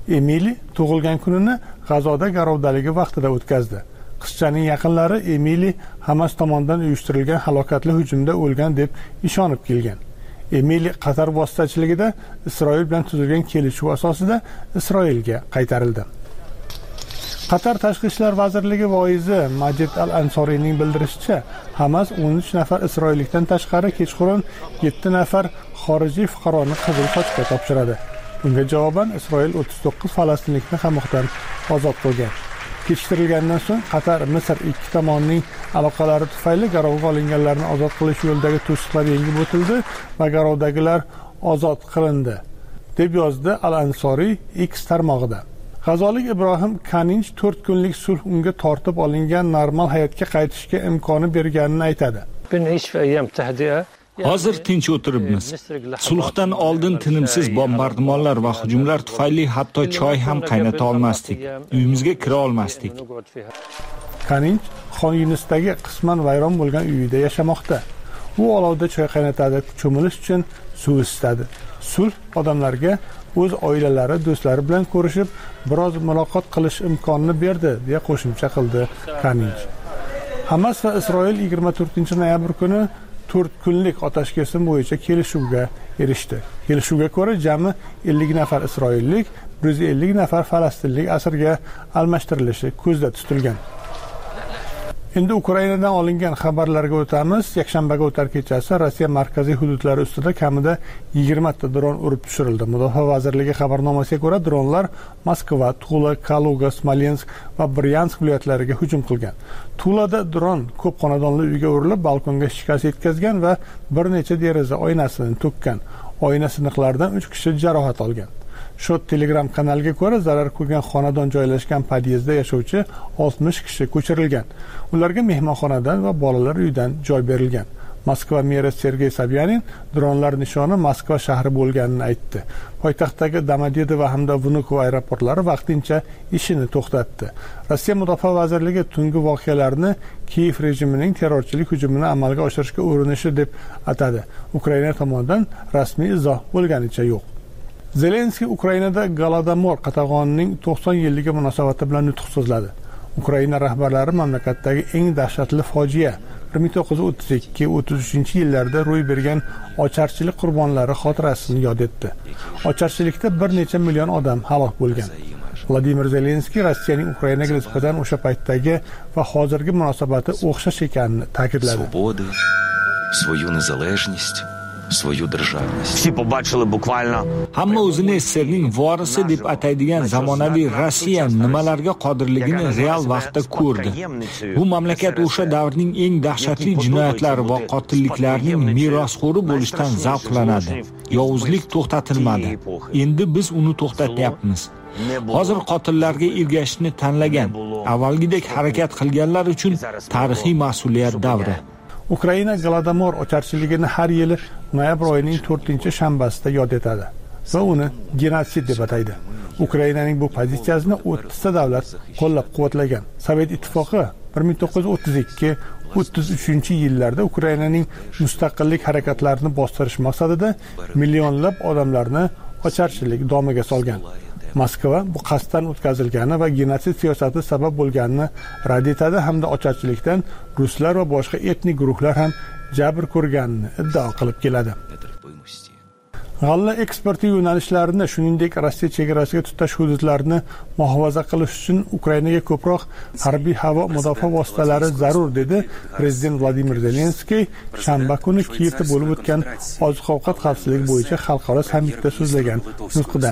S1: Emili tug'ilgan kunini G'azoda garovdaligi vaqtida o'tkazdi. Qizchaning yaqinlari Emili Hamas tomonidan uyushtirilgan halokatli hujumda o'lgan deb ishonib kelgan. Emili Qatar vositachiligida Isroil bilan tuzilgan kelishuv asosida Isroilga qaytarildi. Qatar Tashqi ishlar vazirligi voizi Majid al-Ansoriyning bildirishicha, Hamas 13 nafar isroillikdan tashqari kechqurun 7 nafar xorijiy fuqaroni Qizil sochga topshiradi. Bunga javoban Isroil 39 falastinlikni qamoqdan ozod qilgan. Kechiktirilgandan so'ng Qatar, Misr ikki tomonning aloqalari tufayli garovga olinganlarni ozod qilish yo'lidagi to'siqlar yengib o'tildi va garovdagilar ozod qilindi, deb yozdi Al-Ansoriy X tarmog'ida. G'azolik Ibrohim Kaninch 4 kunlik sulh unga tortib olingan normal hayotga qaytishga imkoni berganini aytadi.
S2: Hozir tinch o'tiribmiz. Sulhdan oldin tinimsiz bombardimonlar va hujumlar tufayli hatto choy ham qaynata olmasdik. Uyimizga kira olmasdik.
S1: Kaninch Xon Yunisdagi qisman vayron bo'lgan uyida yashamoqda. U olovda choy qaynatadi, cho'milish uchun suv isitadi. Sulh odamlarga o'z oilalari, do'stlari bilan ko'rishib, biroz muloqot qilish imkonini berdi, deya qo'shimcha qildi Kaninch. Hamas va Isroil 24-noyabr kuni 4 kunlik otashkesim bo'yicha kelishuvga erishdi. Kelishuvga ko'ra jami 50 nafar isroillik, 150 nafar falastinlik asirga almashtirilishi ko'zda tutilgan. Endi Ukrainadan olingan xabarlarga o'tamiz. Yakshanbaga o'tar kechasi Rossiya markaziy hududlari ustida kamida 20 ta dron urib tushirildi. Mudofaa vazirligi xabarnomasiga ko'ra, dronlar Moskva, Tula, Kaluga, Smolensk va Bryansk viloyatlariga hujum qilgan. Tulada dron ko'p xonadonli uyga urilib, balkonga shikast yetkazgan va bir necha deraza oynasini to'kkan. Oyna siniqlaridan 3 kishi jarohat olgan. Shot Telegram kanaliga ko'ra, zarar ko'rgan xonadon joylashgan podyezdda yashovchi 60 kishi ko'chirilgan. Ularga mehmonxonadan va bolalar uyidan joy berilgan. Moskva meri Sergey Sobyanin dronlar nishoni Moskva shahri bo'lganini aytdi. Poytaxtdagi Domodedovo hamda Vnukovo aeroportlari vaqtincha ishini to'xtatdi. Rossiya mudofaa vazirligi tungi voqealarni Kiyev rejimining terrorchilik hujumini amalga oshirishga urinishi deb atadi. Ukraina tomonidan rasmiy izoh bo'lganicha yo'q. Zelenskiy Ukrainada Golodomor qatag'onining 90 yilligi munosabati bilan nutq so'zladi. Ukraina rahbarlari mamlakatdagi eng dahshatli fojia 1932-33 yillarda ro'y bergan ocharchilik qurbonlari xotirasini yod etdi. Ocharchilikda bir necha million odam halok bo'lgan. Vladimir Zelenskiy Rossiyaning Ukrainaga nisbatan o'sha paytdagi va hozirgi munosabati o'xshash ekanini ta'kidladi.
S2: Hamma o'zini SSRning vorisi deb ataydigan zamonaviy Rossiya nimalarga qodirligini real vaqtda ko'rdi. Bu mamlakat o'sha davrning eng dahshatli jinoyatlari va qotilliklarining merosxo'ri bo'lishdan zavqlanadi. Yovuzlik to'xtatilmadi. Endi biz uni to'xtatyapmiz. Hozir qotillarga ergashishni tanlagan, avvalgidek harakat qilganlar uchun tarixiy mas'uliyat davri.
S1: Ukraina Golodomor ocharchiligini har yili noyabr oyining 4-shanbasida yod etadi va uni genotsid deb ataydi. Ukrainaning bu pozitsiyasini 30 ta davlat qo'llab-quvvatlagan. Sovet ittifoqi 1932-33-yillarda Ukrainaning mustaqillik harakatlarini bostirish maqsadida millionlab odamlarni ocharchilik domiga solgan. Moskva bu qasddan o'tkazilgani va genotsid siyosati sabab bo'lganini rad etadi hamda ocharchilikdan ruslar va boshqa etnik guruhlar ham jabr ko'rganini iddao qilib keladi. G'alla eksporti yo'nalishlarini, shuningdek Rossiya chegarasiga tutash hududlarini muhofaza qilish uchun Ukrainaga ko'proq harbiy havo mudofaa vositalari zarur, dedi prezident Vladimir Zelenskiy shanba kuni Kiyevda bo'lib o'tgan oziq-ovqat xavfsizligi bo'yicha xalqaro sammitda so'zlagan nutqida.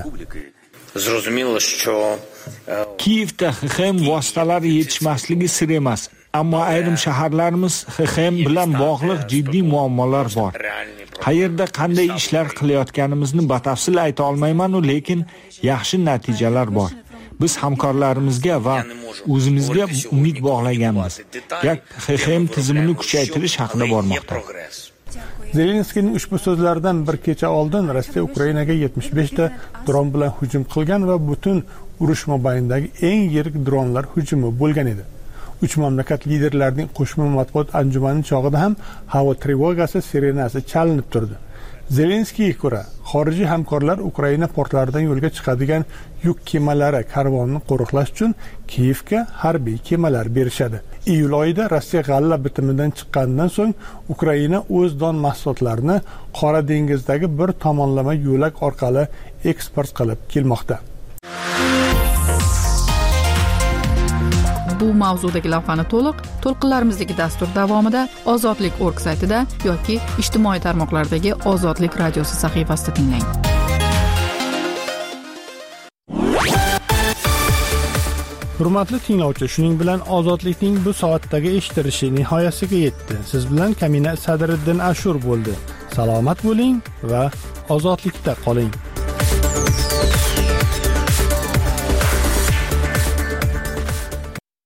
S2: Kiyevda XXM vositalari yetishmasligi sir emas, ammo ayrim shaharlarimiz XXM bilan bog'liq jiddiy muammolar bor. Qayerda qanday ishlar qilayotganimizni batafsil ayta olmayman-u, lekin yaxshi natijalar bor. Biz hamkorlarimizga va o'zimizga umid bog'laganmiz. Gap XXM tizimini kuchaytirish haqida bormoqda.
S1: Zelenskiyning ushbu so'zlaridan bir kecha oldin Rossiya Ukrainaga 75 ta dron bilan hujum qilgan va butun urush mobaynidagi eng yirik dronlar hujumi bo'lgan edi. Uch mamlakat liderlarining qo'shma matbuot anjumani chog'ida ham havo trevogasi sirenasi chalinib turdi. Zelenskiyga ko'ra, xorijiy hamkorlar Ukraina portlaridan yo'lga chiqadigan yuk kemalari karvonini qo'riqlash uchun Kiyevga harbiy kemalar berishadi. Iyul oyida Rossiya g'alla bitimidan chiqqanidan so'ng Ukraina o'z don mahsulotlarini Qora dengizdagi bir tomonlama yo'lak orqali eksport qilib kelmoqda.
S3: Bu mavzudagi lavhani to'lqinlarimizdagi dastur davomida Ozodlik.org saytida yoki ijtimoiy tarmoqlardagi Ozodlik radiosi sahifasida tinglang.
S1: Hurmatli tinglovchi, shuning bilan Ozodlikning bu soatdagi eshittirishi nihoyasiga yetdi. Siz bilan Kamina Sadriddin Ashur bo'ldi. Salomat bo'ling va ozodlikda qoling.